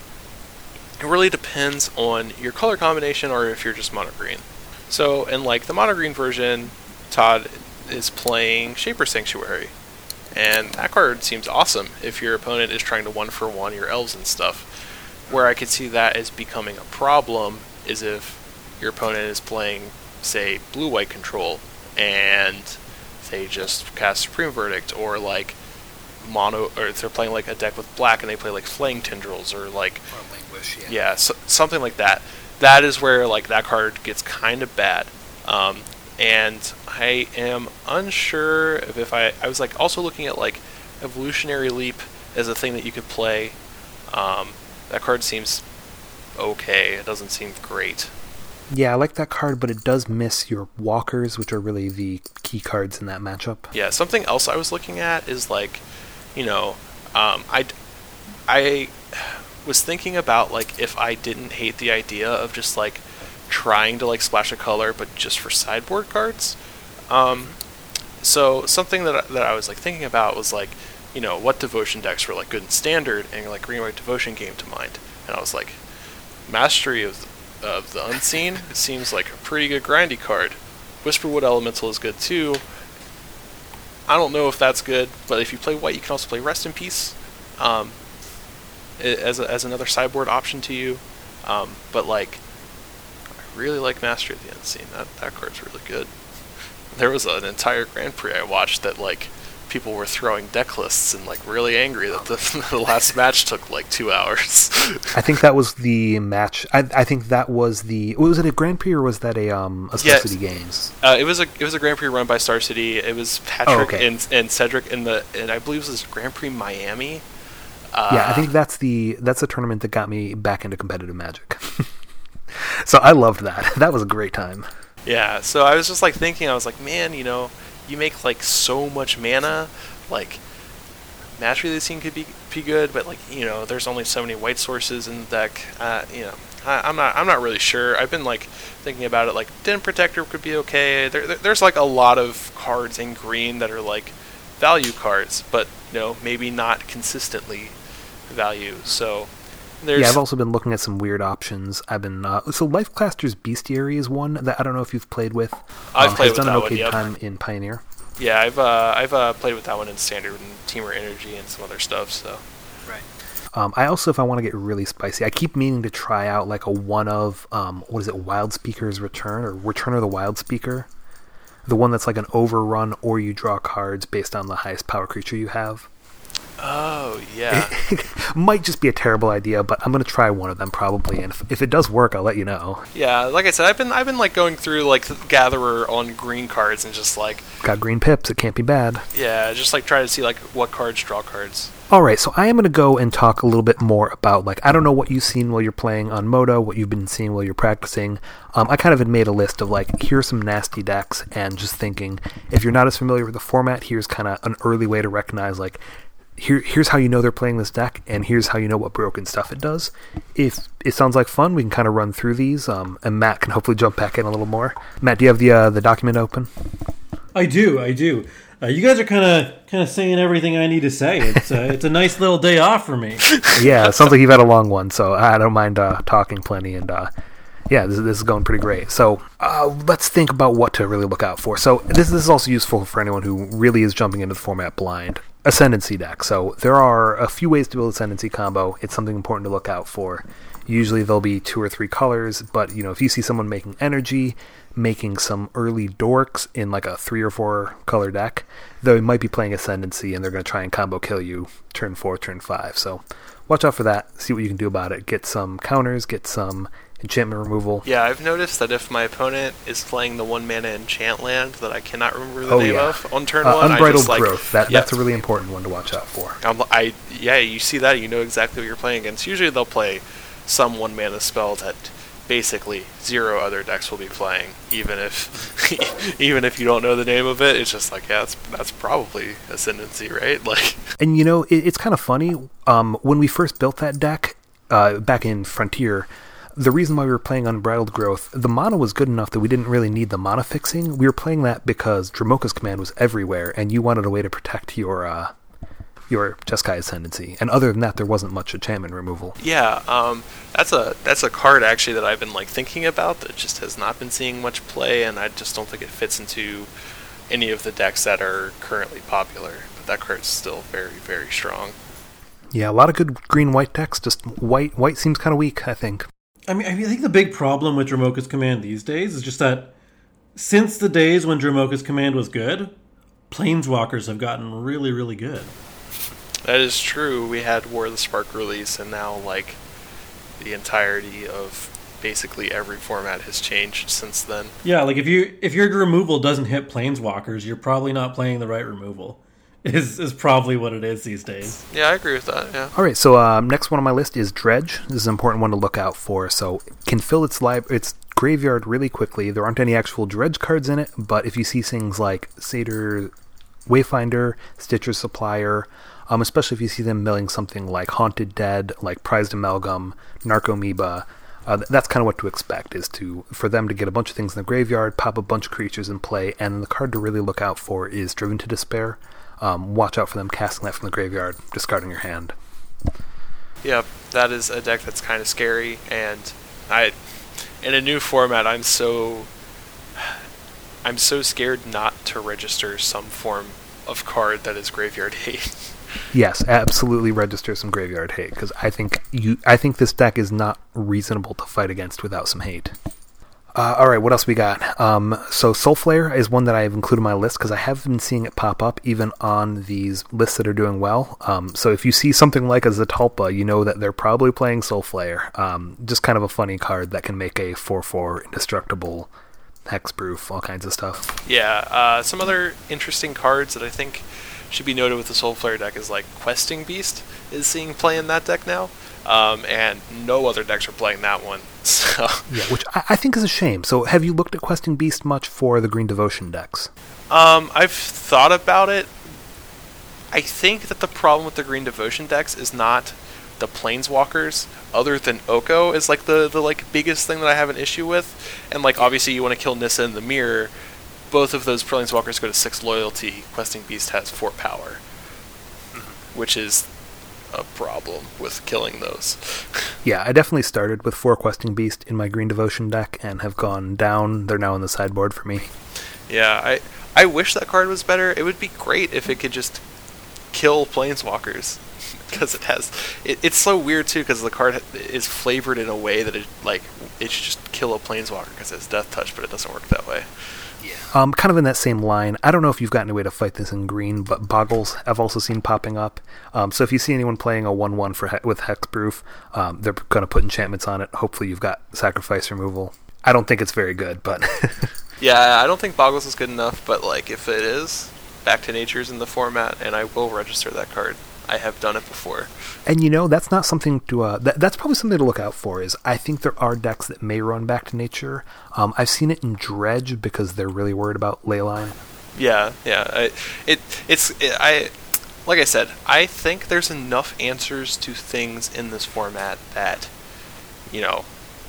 it really depends on your color combination or if you're just mono green. So in, like, the mono green version, Todd is playing Shaper Sanctuary, and that card seems awesome if your opponent is trying to one for one your elves and stuff. Where I could see that as becoming a problem is if your opponent is playing, say, blue white control, and they just cast Supreme Verdict, or, like, mono, or if they're playing, like, a deck with black and they play, like, Flaying Tendrils, or, like, or Languish, yeah, yeah so, something like that. That is where, like, that card gets kind of bad. Um, and I am unsure of if I, I was, like, also looking at, like, Evolutionary Leap as a thing that you could play. Um, that card seems okay. It doesn't seem great. Yeah, I like that card, but it does miss your walkers, which are really the key cards in that matchup. Yeah, something else I was looking at is, like, you know, um, I, I was thinking about, like, if I didn't hate the idea of just, like, trying to, like, splash a color, but just for sideboard cards. Um, so something that, that I was, like, thinking about was, like, you know, what devotion decks were, like, good in standard, and, like, green-white devotion came to mind. And I was like, Mastery of the, of the Unseen, it seems like a pretty good grindy card. Whisperwood Elemental is good, too. I don't know if that's good, but if you play white, you can also play Rest in Peace um, as a, as another sideboard option to you. Um, but, like, I really like Mastery of the Unseen. That that card's really good. There was an entire Grand Prix I watched that, like, people were throwing deck lists and, like, really angry that the, the last match took, like, two hours. I think that was the match. I, I think that was the. Was it a Grand Prix or was that a um a Star Yeah, City Games? Uh, it was a it was a Grand Prix run by Star City. It was Patrick Oh, okay. and and Cedric in the and I believe it was Grand Prix Miami. Uh, Yeah, I think that's the that's the tournament that got me back into competitive Magic. So I loved that. That was a great time. Yeah, so I was just, like, thinking, I was like, man, you know, you make, like, so much mana, like, Mastery of the Unseen could be be good, but, like, you know, there's only so many white sources in the deck. Uh, you know, I, I'm not I'm not really sure. I've been, like, thinking about it. Like, Den Protector could be okay. There, there there's, like, a lot of cards in green that are, like, value cards, but, you know, maybe not consistently value. So there's Yeah, I've also been looking at some weird options. I've been uh, so Lifecaster's Bestiary is one that I don't know if you've played with. I've um, played has with done that an one, okay yep. time in Pioneer. Yeah, I've uh, I've uh, played with that one in Standard and Teamer Energy and some other stuff. So Right. Um, I also, if I want to get really spicy, I keep meaning to try out like a one of um, what is it, Wild Speaker's Return or Return of the Wild Speaker, the one that's like an overrun or you draw cards based on the highest power creature you have. Oh, yeah. Might just be a terrible idea, but I'm going to try one of them probably, and if, if it does work, I'll let you know. Yeah, like I said, I've been I've been like going through like Gatherer on green cards and just like got green pips, it can't be bad. Yeah, just like try to see like what cards draw cards. All right, so I am going to go and talk a little bit more about, like, I don't know what you've seen while you're playing on Moto, what you've been seeing while you're practicing. Um, I kind of had made a list of, like, here's some nasty decks, and just thinking, if you're not as familiar with the format, here's kind of an early way to recognize, like, here, here's how you know they're playing this deck, and here's how you know what broken stuff it does. If it sounds like fun, we can kind of run through these, um, and Matt can hopefully jump back in a little more. Matt, do you have the uh, the document open? I do, I do. Uh, you guys are kind of kind of saying everything I need to say. It's uh, it's a nice little day off for me. Yeah, it sounds like you've had a long one, so I don't mind uh, talking plenty. And uh, yeah, this, this is going pretty great. So uh, let's think about what to really look out for. So this, this is also useful for anyone who really is jumping into the format blind. Ascendancy deck. So there are a few ways to build Ascendancy combo. It's something important to look out for. Usually there'll be two or three colors, but you know, if you see someone making energy, making some early dorks in like a three or four color deck, they might be playing Ascendancy and they're going to try and combo kill you turn four, turn five. So watch out for that. See what you can do about it. Get some counters, get some enchantment removal. Yeah, I've noticed that if my opponent is playing the one mana enchant land that I cannot remember the oh, name yeah. of on turn uh, one, Unbridled I just, like, Growth. That, yeah, that's a really important one to watch out for. I'm, I yeah, you see that, you know exactly what you're playing against. Usually they'll play some one mana spell that basically zero other decks will be playing, even if even if you don't know the name of it. It's just like, yeah, that's that's probably Ascendancy, right? Like, and you know, it, it's kind of funny. Um, when we first built that deck uh, back in Frontier, the reason why we were playing Unbridled Growth, the mana was good enough that we didn't really need the mana fixing. We were playing that because Dromoka's Command was everywhere, and you wanted a way to protect your uh, your Jeskai Ascendancy. And other than that, there wasn't much enchantment removal. Yeah, um, that's a that's a card actually that I've been like thinking about that just has not been seeing much play, and I just don't think it fits into any of the decks that are currently popular. But that card's still very, very strong. Yeah, a lot of good green-white decks. Just white white seems kind of weak, I think. I mean, I mean, I think the big problem with Dromoka's Command these days is just that since the days when Dromoka's Command was good, Planeswalkers have gotten really, really good. That is true. We had War of the Spark release, and now, like, the entirety of basically every format has changed since then. Yeah, like, if you if your removal doesn't hit Planeswalkers, you're probably not playing the right removal. Is is probably what it is these days. Yeah, I agree with that, yeah. All right, so um, next one on my list is Dredge. This is an important one to look out for. So it can fill its li- its graveyard really quickly. There aren't any actual Dredge cards in it, but if you see things like Satyr Wayfinder, Stitcher Supplier, um, especially if you see them milling something like Haunted Dead, like Prized Amalgam, Narcomoeba, uh, that's kind of what to expect, is to for them to get a bunch of things in the graveyard, pop a bunch of creatures in play, and the card to really look out for is Driven to Despair. Um, watch out for them casting that from the graveyard, discarding your hand. Yep, that is a deck that's kind of scary, and I, in a new format, I'm so, I'm so scared not to register some form of card that is graveyard hate. Yes, absolutely register some graveyard hate, because I think you, I think this deck is not reasonable to fight against without some hate. Uh, all right, what else we got? Um, so Soulflare is one that I've included in my list because I have been seeing it pop up even on these lists that are doing well. Um, so if you see something like a Zetalpa, you know that they're probably playing Soulflare. Um, just kind of a funny card that can make a four four indestructible, hexproof, all kinds of stuff. Yeah, uh, some other interesting cards that I think should be noted with the Soulflare deck is like Questing Beast is seeing play in that deck now. Um, and no other decks are playing that one. So. Yeah, which I, I think is a shame. So have you looked at Questing Beast much for the Green Devotion decks? Um, I've thought about it. I think that the problem with the Green Devotion decks is not the Planeswalkers, other than Oko is like the, the like biggest thing that I have an issue with. And like obviously you want to kill Nissa in the Mirror. Both of those Planeswalkers go to six loyalty. Questing Beast has four power, mm-hmm. which is a problem with killing those. Yeah, I definitely started with four Questing Beast in my Green Devotion deck and have gone down. They're now on the sideboard for me. Yeah, I I wish that card was better. It would be great if it could just kill Planeswalkers, because it has it, it's so weird too, because the card is flavored in a way that it like it should just kill a Planeswalker because it's Death Touch, but it doesn't work that way. Um, kind of in that same line, I don't know if you've gotten a way to fight this in green, but Boggles I've also seen popping up. Um, so if you see anyone playing a one one for he- with Hexproof, um, they're going to put enchantments on it. Hopefully you've got Sacrifice Removal. I don't think it's very good, but... Yeah, I don't think Boggles is good enough, but like if it is, Back to Nature's in the format, and I will register that card. I have done it before. And you know, that's not something to, uh, that, that's probably something to look out for, is I think there are decks that may run Back to Nature. Um, I've seen it in Dredge because they're really worried about Leyline. Yeah, yeah. I, it, it's, it, I, like I said, I think there's enough answers to things in this format that, you know,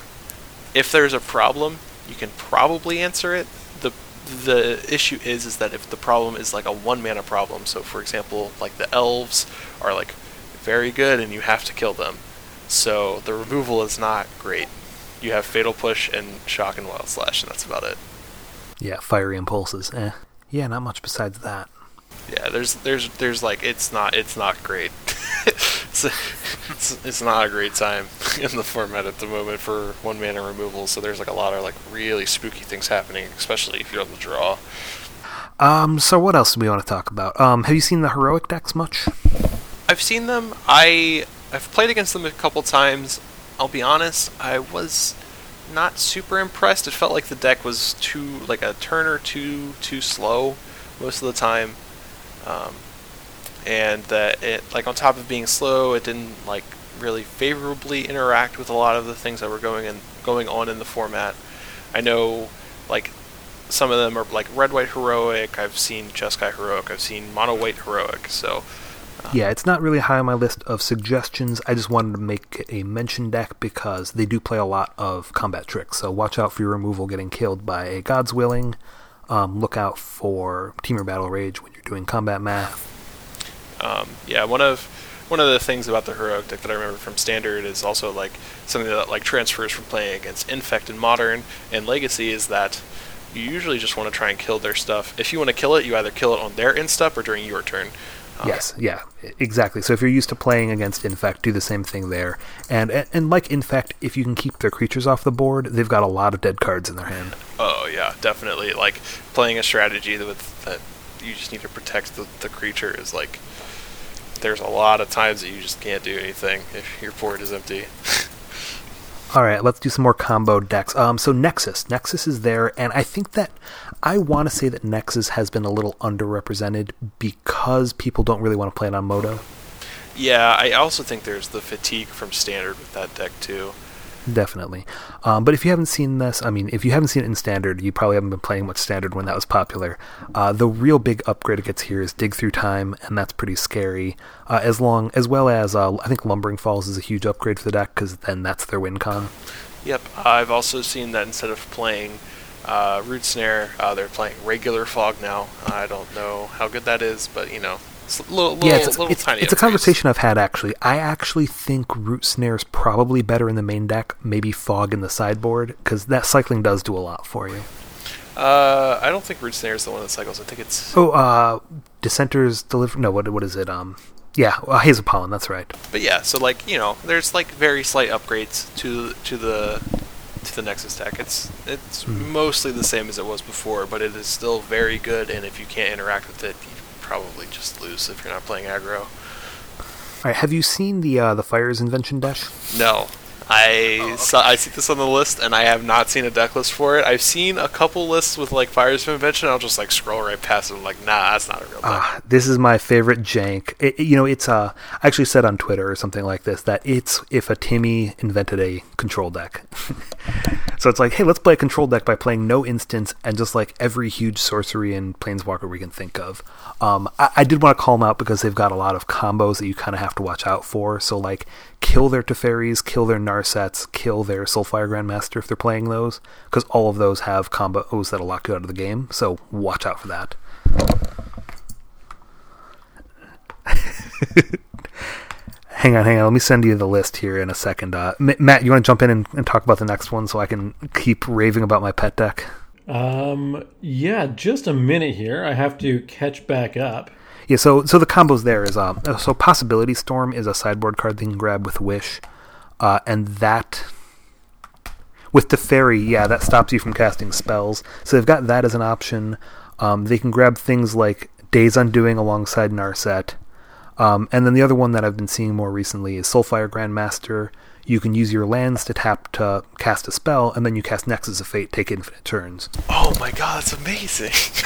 if there's a problem, you can probably answer it. The The issue is is that if the problem is like a one mana problem, so for example, like the elves are like very good and you have to kill them, so the removal is not great. You have Fatal Push and Shock and Wild Slash, and that's about it. Yeah, Fiery Impulses. Eh. Yeah, not much besides that. Yeah, there's there's there's like it's not it's not great. it's, it's it's not a great time in the format at the moment for one mana removal. So there's like a lot of like really spooky things happening, especially if you're on the draw. Um. So what else do we want to talk about? Um. Have you seen the heroic decks much? I've seen them. I I've played against them a couple times. I'll be honest, I was not super impressed. It felt like the deck was too like a turn or two too slow most of the time. Um, and that it, like, on top of being slow, it didn't like really favorably interact with a lot of the things that were going in, going on in the format. I know, like, some of them are like red white heroic. I've seen Jeskai heroic. I've seen mono white heroic. So um, yeah, it's not really high on my list of suggestions. I just wanted to make a mention deck because they do play a lot of combat tricks. So watch out for your removal getting killed by a God's Willing. Um, look out for Temur Battle Rage when you're doing combat math. Um, yeah, one of one of the things about the heroic deck that I remember from Standard is also like something that like transfers from playing against Infect in Modern and Legacy is that you usually just want to try and kill their stuff. If you want to kill it, you either kill it on their instep or during your turn. Um, yes, yeah, exactly. So if you're used to playing against Infect, do the same thing there. And, and and like Infect, if you can keep their creatures off the board, they've got a lot of dead cards in their hand. Oh yeah, definitely. Like playing a strategy that with, that you just need to protect the, the creature is like there's a lot of times that you just can't do anything if your board is empty. All right, let's do some more combo decks. Um, so Nexus. Nexus is there, and I think that I want to say that Nexus has been a little underrepresented because people don't really want to play it on Moto. Yeah, I also think there's the fatigue from Standard with that deck too. Definitely. Um, but if you haven't seen this, I mean, if you haven't seen it in Standard, you probably haven't been playing much Standard when that was popular. Uh, the real big upgrade it gets here is Dig Through Time, and that's pretty scary. Uh, as long as well as, uh, I think Lumbering Falls is a huge upgrade for the deck, because then that's their win con. Yep, I've also seen that instead of playing uh, Root Snare, uh, they're playing regular Fog now. I don't know how good that is, but, you know, it's a little, little, yeah, it's, little it's, tiny it's a upgrades. conversation I've had, actually. I actually think Root Snare's probably better in the main deck, maybe Fog in the sideboard, because that cycling does do a lot for you. Uh, I don't think Root Snare is the one that cycles. I think it's... Oh, uh, Dissenter's Deliver... No, what what is it? Um, Yeah, uh, Hazel Pollen, that's right. But yeah, so, like, you know, there's, like, very slight upgrades to to the... to the Nexus deck. It's it's mm. mostly the same as it was before, but it is still very good, and if you can't interact with it, you probably just lose if you're not playing aggro. All right, have you seen the uh, the Fire's Invention deck? No. I oh, okay. saw I see this on the list, and I have not seen a deck list for it. I've seen a couple lists with like Fire's Invention. I'll just like scroll right past it. I'm like, nah, that's not a real deck. Uh, this is my favorite jank. It, you know, it's uh, I actually said on Twitter or something like this that it's if a Timmy invented a control deck. So it's like, hey, let's play a control deck by playing no instants and just like every huge sorcery and planeswalker we can think of. Um, I, I did want to call them out because they've got a lot of combos that you kind of have to watch out for. So like, kill their Teferis, kill their Narsets, kill their Soulfire Grandmaster if they're playing those, because all of those have combos that'll lock you out of the game. So watch out for that. Hang on, hang on. Let me send you the list here in a second. Uh, M- Matt, you want to jump in and, and talk about the next one so I can keep raving about my pet deck? Um, yeah, just a minute here. I have to catch back up. Yeah, so so the combos there is um so Possibility Storm is a sideboard card that you can grab with Wish, uh, and that With Teferi, yeah, that stops you from casting spells. So they've got that as an option. Um, they can grab things like Days Undoing alongside Narset. Um, and then the other one that I've been seeing more recently is Soulfire Grandmaster. You can use your lands to tap to cast a spell, and then you cast Nexus of Fate, take infinite turns. Oh my god, that's amazing!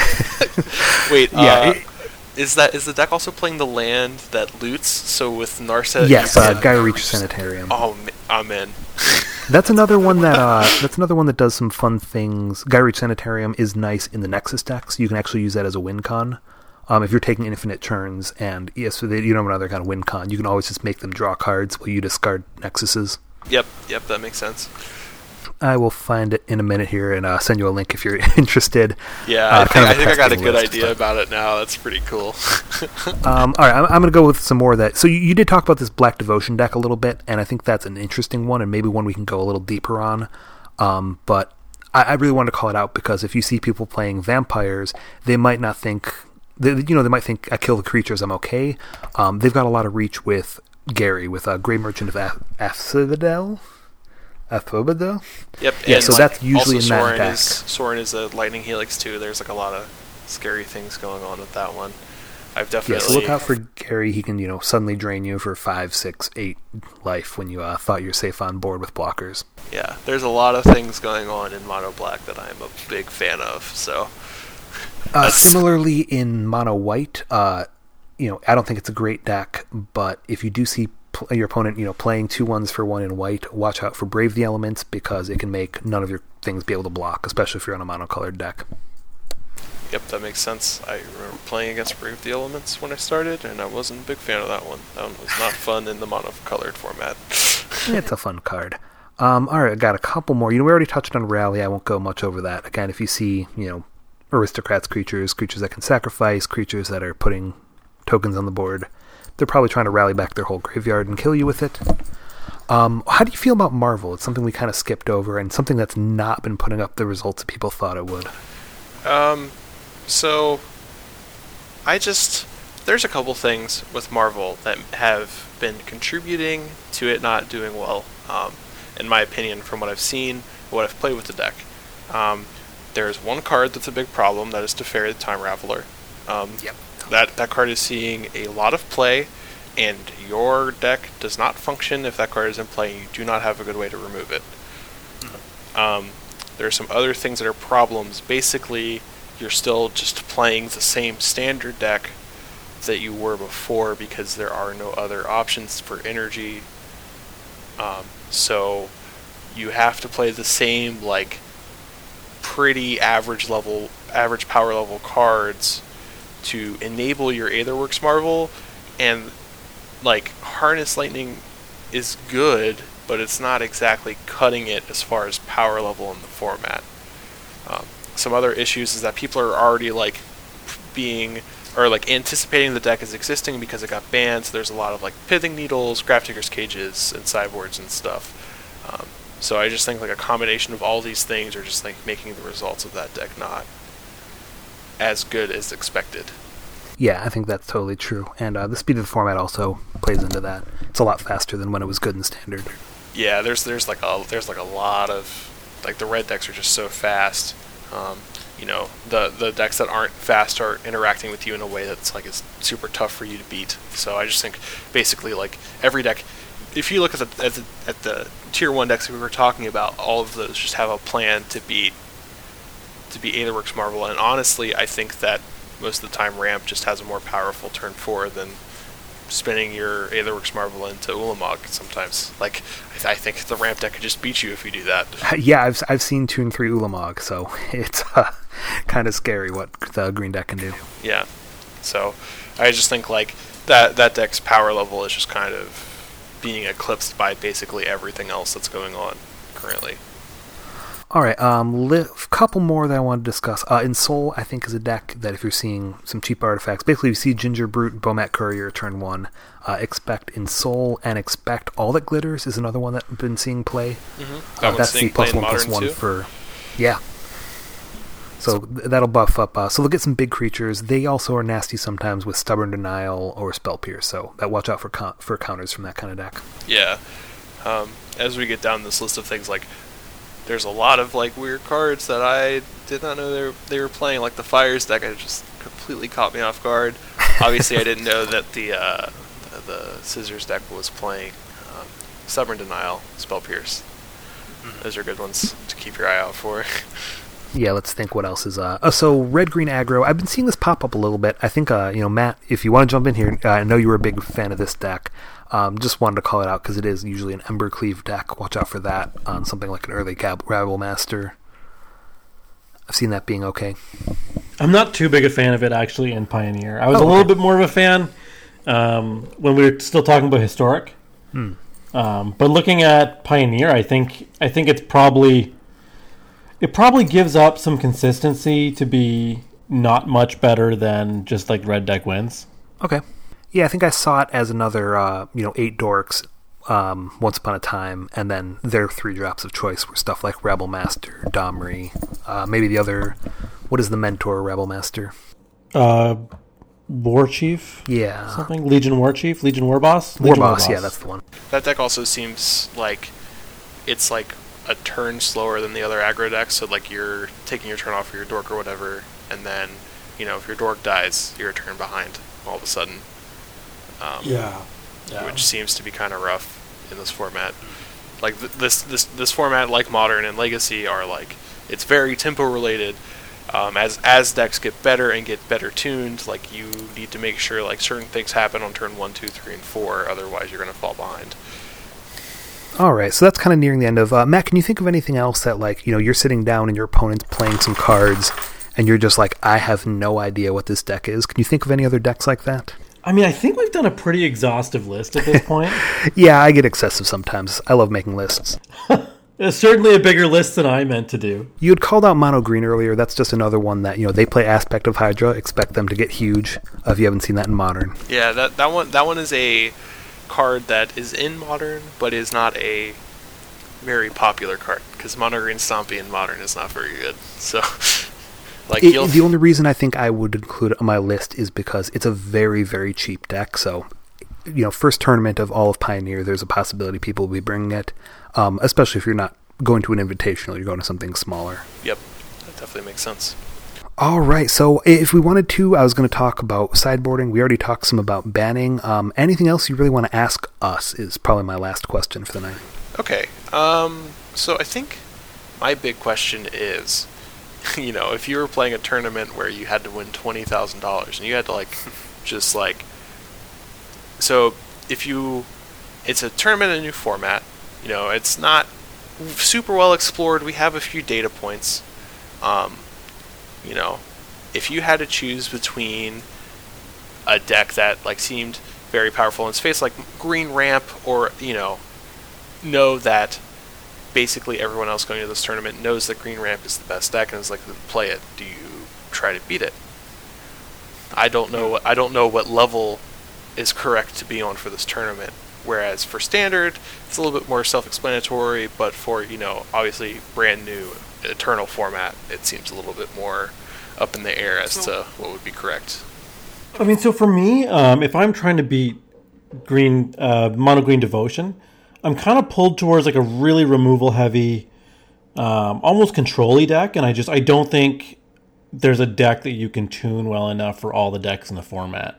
Wait, yeah, uh, it, is that is the deck also playing the land that loots? So with Narset, yes, uh, Gaia Reach Reach Sanitarium. Oh, I'm in. That's another one that uh, that's another one that does some fun things. Gaia Reach Sanitarium is nice in the Nexus decks. You can actually use that as a win con. Um, if you're taking infinite turns, and yes, so they, you don't have another kind of win con, you can always just make them draw cards while you discard Nexuses. Yep, yep, that makes sense. I will find it in a minute here and uh, send you a link if you're interested. Yeah, uh, I think, I, think I got a good list, idea but. about it now. That's pretty cool. um, all right, I'm, I'm going to go with some more of that. So you, you did talk about this Black Devotion deck a little bit, and I think that's an interesting one, and maybe one we can go a little deeper on. Um, but I, I really wanted to call it out because if you see people playing vampires, they might not think... They, you know, they might think, I kill the creatures, I'm okay. Um, they've got a lot of reach with Gary, with uh, Grey Merchant of Af- Aphrodite. Aphrodite? Yep, yeah, and so like, that's usually also in that Sorin deck. Is, Sorin is a Lightning Helix too. There's like a lot of scary things going on with that one. I've definitely... Yeah, so look out for Gary. He can, you know, suddenly drain you for five, six, eight life when you uh, thought you're safe on board with blockers. Yeah, there's a lot of things going on in Mono Black that I'm a big fan of, so... Uh, similarly, in Mono White, uh, you know, I don't think it's a great deck, but if you do see pl- your opponent, you know, playing two ones for one in white, watch out for Brave the Elements because it can make none of your things be able to block, especially if you're on a monocolored deck. Yep, that makes sense. I remember playing against Brave the Elements when I started, and I wasn't a big fan of that one. That one was not fun in the monocolored format. It's a fun card. Um, all right, I got a couple more. You know, we already touched on Rally. I won't go much over that. Again, if you see, you know, aristocrats creatures, creatures that can sacrifice, creatures that are putting tokens on the board, they're probably trying to rally back their whole graveyard and kill you with it. Um, how do you feel about Marvel? It's something we kind of skipped over and something that's not been putting up the results that people thought it would. Um, so I just there's a couple things with Marvel that have been contributing to it not doing well, um, in my opinion, from what I've seen, what I've played with the deck. Um, There's one card that's a big problem, that is Teferi the Time Raveler. Um, yep. That that card is seeing a lot of play, and your deck does not function if that card is in play, and you do not have a good way to remove it. Mm-hmm. Um, there are some other things that are problems. Basically, you're still just playing the same standard deck that you were before because there are no other options for energy. Um, so you have to play the same, like, pretty average level, average power level cards to enable your Aetherworks Marvel, and like Harness Lightning is good, but it's not exactly cutting it as far as power level in the format. Um, some other issues is that people are already like being or like anticipating the deck as existing because it got banned. So there's a lot of like Pithing Needles, Grafdigger's Cages, and sideboards and stuff. Um, So I just think like a combination of all these things are just like making the results of that deck not as good as expected. Yeah, I think that's totally true. And uh, the speed of the format also plays into that. It's a lot faster than when it was good in Standard. Yeah, there's there's like a there's like a lot of like the red decks are just so fast. Um, you know, the the decks that aren't fast are interacting with you in a way that's like it's super tough for you to beat. So I just think basically like every deck, if you look at the at the, at the tier one decks that we were talking about, all of those just have a plan to beat to beat Aetherworks Marvel. And honestly, I think that most of the time Ramp just has a more powerful turn four than spinning your Aetherworks Marvel into Ulamog sometimes. Like, I, th- I think the Ramp deck could just beat you if you do that. Yeah, I've I've seen two and three Ulamog, so it's uh, kind of scary what the green deck can do. Yeah, so I just think like that that deck's power level is just kind of being eclipsed by basically everything else that's going on currently. All right, um, li- couple more that I want to discuss. Uh, in Soul, I think is a deck that if you're seeing some cheap artifacts, basically if you see Ginger Brute, Bomat Courier, turn one, uh, expect in Soul, and expect All That Glitters is another one that I've been seeing play. Mm-hmm. Uh, that's the plus one plus one for, yeah. So th- that'll buff up. Uh, so they'll get some big creatures. They also are nasty sometimes with Stubborn Denial or Spell Pierce. So that watch out for con- for counters from that kind of deck. Yeah. Um, as we get down this list of things, like there's a lot of like weird cards that I did not know they were, they were playing. Like the Fires deck, I just completely caught me off guard. Obviously, I didn't know that the uh, the, the Scissors deck was playing um, Stubborn Denial, Spell Pierce. Those are good ones to keep your eye out for. Yeah, let's think what else is... Uh, oh, so, red-green aggro. I've been seeing this pop up a little bit. I think, uh, you know, Matt, if you want to jump in here, uh, I know you were a big fan of this deck. Um, just wanted to call it out because it is usually an Embercleave deck. Watch out for that on something like an early Gab- Rabble Master. I've seen that being okay. I'm not too big a fan of it, actually, in Pioneer. I was oh, a little okay. bit more of a fan um, when we were still talking about Historic. Hmm. Um, but looking at Pioneer, I think I think it's probably it probably gives up some consistency to be not much better than just like red deck wins. Okay. Yeah, I think I saw it as another uh, you know, eight dorks um, once upon a time, and then their three drops of choice were stuff like Rebel Master, Domri, uh, maybe the other, what is the mentor Rebel Master? Uh War Chief? Yeah. Something? Legion War Chief? Legion War Boss? War Legion Boss, yeah, that's the one. That deck also seems like it's like a turn slower than the other aggro decks, so like you're taking your turn off for your dork or whatever, and then, you know, if your dork dies, you're a turn behind all of a sudden. Um, yeah. yeah. Which seems to be kind of rough in this format. Like th- this, this, this format, like Modern and Legacy, are like, it's very tempo related. Um, as as decks get better and get better tuned, like you need to make sure like certain things happen on turn one, two, three, and four. Otherwise, you're going to fall behind. All right, so that's kind of nearing the end of uh, Matt. Can you think of anything else that, like, you know, you're sitting down and your opponent's playing some cards, and you're just like, I have no idea what this deck is? Can you think of any other decks like that? I mean, I think we've done a pretty exhaustive list at this point. Yeah, I get excessive sometimes. I love making lists. It's certainly a bigger list than I meant to do. You had called out Mono Green earlier. That's just another one that, you know, they play Aspect of Hydra. Expect them to get huge uh, if you haven't seen that in Modern. Yeah, that that one that one is a card that is in Modern, but is not a very popular card, because Mono Green Stompy in Modern is not very good. So, like, it, you'll the only reason I think I would include it on my list is because it's a very, very cheap deck. So, you know, first tournament of all of Pioneer, there's a possibility people will be bringing it. Um, especially if you're not going to an invitational, you're going to something smaller. Yep, that definitely makes sense. All right, so if we wanted to, I was going to talk about sideboarding. We already talked some about banning. Um, anything else you really want to ask us is probably my last question for the night. Okay, um, so I think my big question is, you know, if you were playing a tournament where you had to win twenty thousand dollars and you had to, like, just, like... So, if you... It's a tournament in a new format. You know, it's not super well explored. We have a few data points. Um, you know, if you had to choose between a deck that like seemed very powerful in its face, like Green Ramp, or, you know, know that basically everyone else going to this tournament knows that Green Ramp is the best deck and is likely to play it, do you try to beat it? I don't know. What, I don't know what level is correct to be on for this tournament. Whereas for Standard, it's a little bit more self-explanatory, but for, you know, obviously brand new Eternal format, it seems a little bit more up in the air as so, to what would be correct. I mean, so for me, um, if I'm trying to beat green, uh, Mono Green Devotion, I'm kind of pulled towards like a really removal-heavy, um, almost control-y deck, and I just I don't think there's a deck that you can tune well enough for all the decks in the format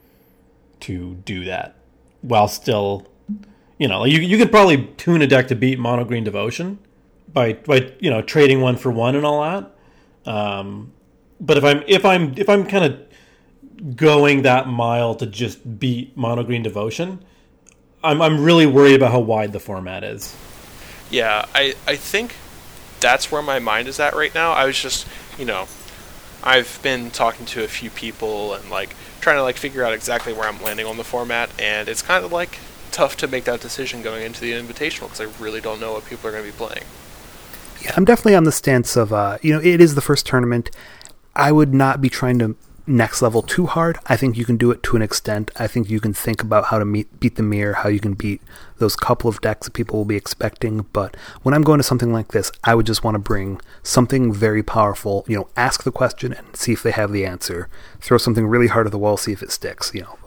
to do that. While still, you know, you you could probably tune a deck to beat Mono Green Devotion by by you know trading one for one and all that. Um, but if I'm if I'm if I'm kind of going that mile to just beat Mono Green Devotion, I'm I'm really worried about how wide the format is. Yeah, I I think that's where my mind is at right now. I was just, you know, I've been talking to a few people and like trying to like figure out exactly where I'm landing on the format, and it's kind of like tough to make that decision going into the Invitational because I really don't know what people are going to be playing. Yeah, I'm definitely on the stance of, uh, you know, it is the first tournament. I would not be trying to next level too hard. I think you can do it to an extent. I think you can think about how to meet, beat the mirror, how you can beat those couple of decks that people will be expecting. But when I'm going to something like this, I would just want to bring something very powerful, you know, ask the question and see if they have the answer. Throw something really hard at the wall, see if it sticks, you know.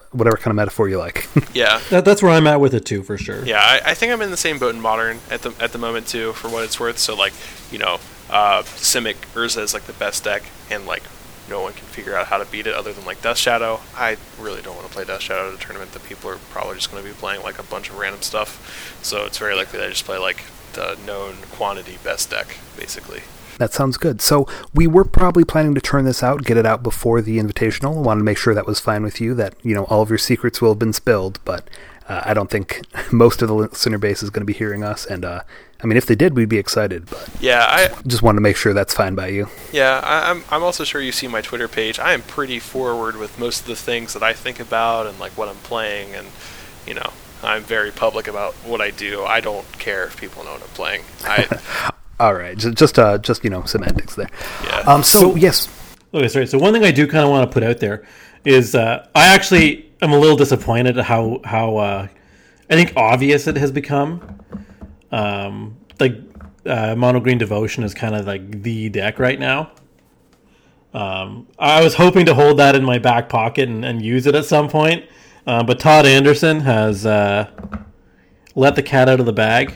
whatever kind of metaphor you like. Yeah, that, that's where I'm at with it too, for sure. Yeah, I, I think I'm in the same boat in Modern at the at the moment too, for what it's worth. So like, you know, uh, Simic Urza is like the best deck, and like no one can figure out how to beat it other than like Death Shadow. I really don't want to play Death Shadow at a tournament that people are probably just going to be playing like a bunch of random stuff. So it's very likely that I just play like the known quantity best deck, basically. That sounds good. So we were probably planning to turn this out, get it out before the Invitational. I wanted to make sure that was fine with you, that, you know, all of your secrets will have been spilled, but uh, I don't think most of the listener base is going to be hearing us, and uh, I mean, if they did, we'd be excited, but yeah, I just wanted to make sure that's fine by you. Yeah, I, I'm I'm also sure you see my Twitter page. I am pretty forward with most of the things that I think about and like what I'm playing, and you know, I'm very public about what I do. I don't care if people know what I'm playing. I All right, just just, uh, just you know, semantics there. Yeah. Um. So, So- yes. Okay, sorry. So one thing I do kind of want to put out there is uh, I actually am a little disappointed at how how uh, I think obvious it has become. Um, like uh, Mono Green Devotion is kind of like the deck right now. Um, I was hoping to hold that in my back pocket and, and use it at some point, uh, but Todd Anderson has uh, let the cat out of the bag.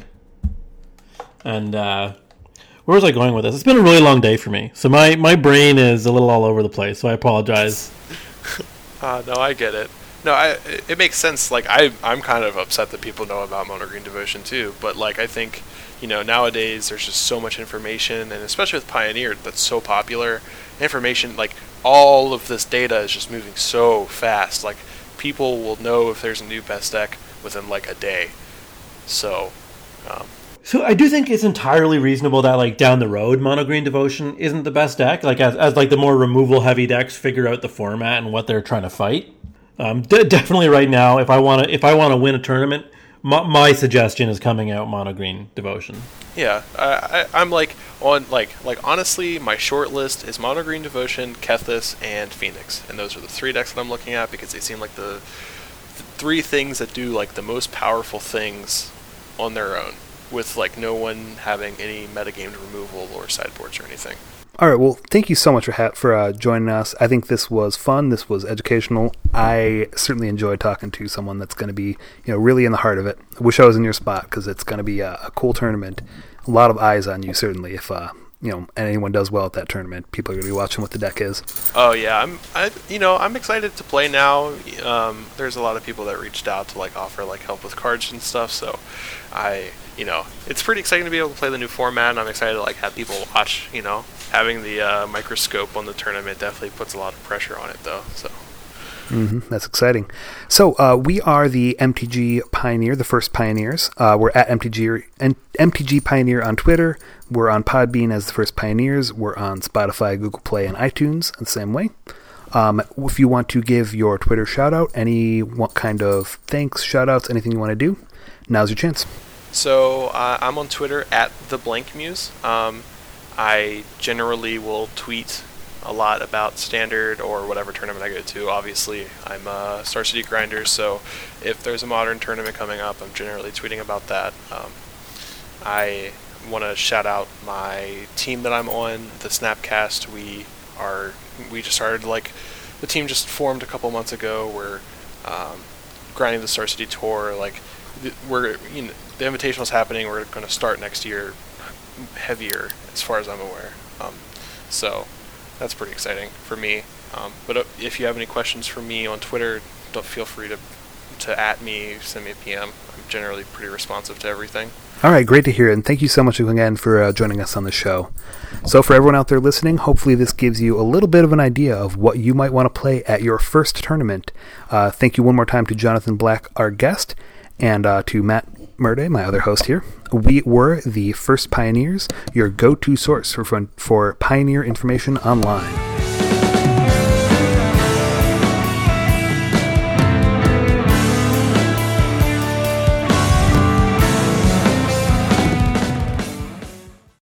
And uh, where was I going with this? It's been a really long day for me, so my, my brain is a little all over the place. So I apologize. Uh, no, I get it. No, I it, it makes sense. Like I, I'm kind of upset that people know about Mono Green Devotion too. But like I think, you know, nowadays there's just so much information, and especially with Pioneer, that's so popular. Information, like all of this data is just moving so fast. Like people will know if there's a new best deck within like a day. So, um, So I do think it's entirely reasonable that, like, down the road, Mono Green Devotion isn't the best deck. Like, as, as like the more removal heavy decks figure out the format and what they're trying to fight. Um, d- definitely right now, if I want to, if I want to win a tournament, my, my suggestion is coming out Mono Green Devotion. yeah, I, I, I'm like on like like honestly, my short list is Mono Green Devotion, Kethis, and Phoenix, and those are the three decks that I'm looking at because they seem like the, the three things that do like the most powerful things on their own, with like no one having any metagamed removal or sideboards or anything. All right, well, thank you so much for ha- for uh, joining us. I think this was fun. This was educational. I certainly enjoyed talking to someone that's going to be, you know, really in the heart of it. I wish I was in your spot because it's going to be a, a cool tournament. A lot of eyes on you, certainly. If uh, you know, anyone does well at that tournament, people are going to be watching what the deck is. Oh yeah, I'm I you know I'm excited to play now. Um, there's a lot of people that reached out to like offer like help with cards and stuff, so I you know it's pretty exciting to be able to play the new format, and I'm excited to like have people watch. You know, having the uh, microscope on the tournament definitely puts a lot of pressure on it though. So. Mm-hmm, that's exciting. So uh, we are the M T G Pioneer, the first Pioneers. Uh, we're at M T G M T G Pioneer on Twitter. We're on Podbean as the first Pioneers. We're on Spotify, Google Play, and iTunes the same way. Um, if you want to give your Twitter shout-out, any what kind of thanks, shout-outs, anything you want to do, now's your chance. So uh, I'm on Twitter at the Blank Muse. Um, I generally will tweet a lot about Standard or whatever tournament I go to. Obviously, I'm a Star City grinder, so if there's a Modern tournament coming up, I'm generally tweeting about that. Um, I want to shout out my team that I'm on, the Snapcast. We are we just started like the team just formed a couple months ago. We're um, grinding the Star City tour. Like we're you know the Invitational's happening. We're going to start next year heavier, as far as I'm aware. Um, so. That's pretty exciting for me. Um, but uh, if you have any questions for me on Twitter, don't feel free to to at me, send me a P M. I'm generally pretty responsive to everything. All right, great to hear, and thank you so much again for uh, joining us on the show. So for everyone out there listening, hopefully this gives you a little bit of an idea of what you might want to play at your first tournament. Uh, thank you one more time to Jonathan Black, our guest, and uh, to Matt Murday, my other host here. We were the First Pioneers, your go-to source for, for Pioneer information online.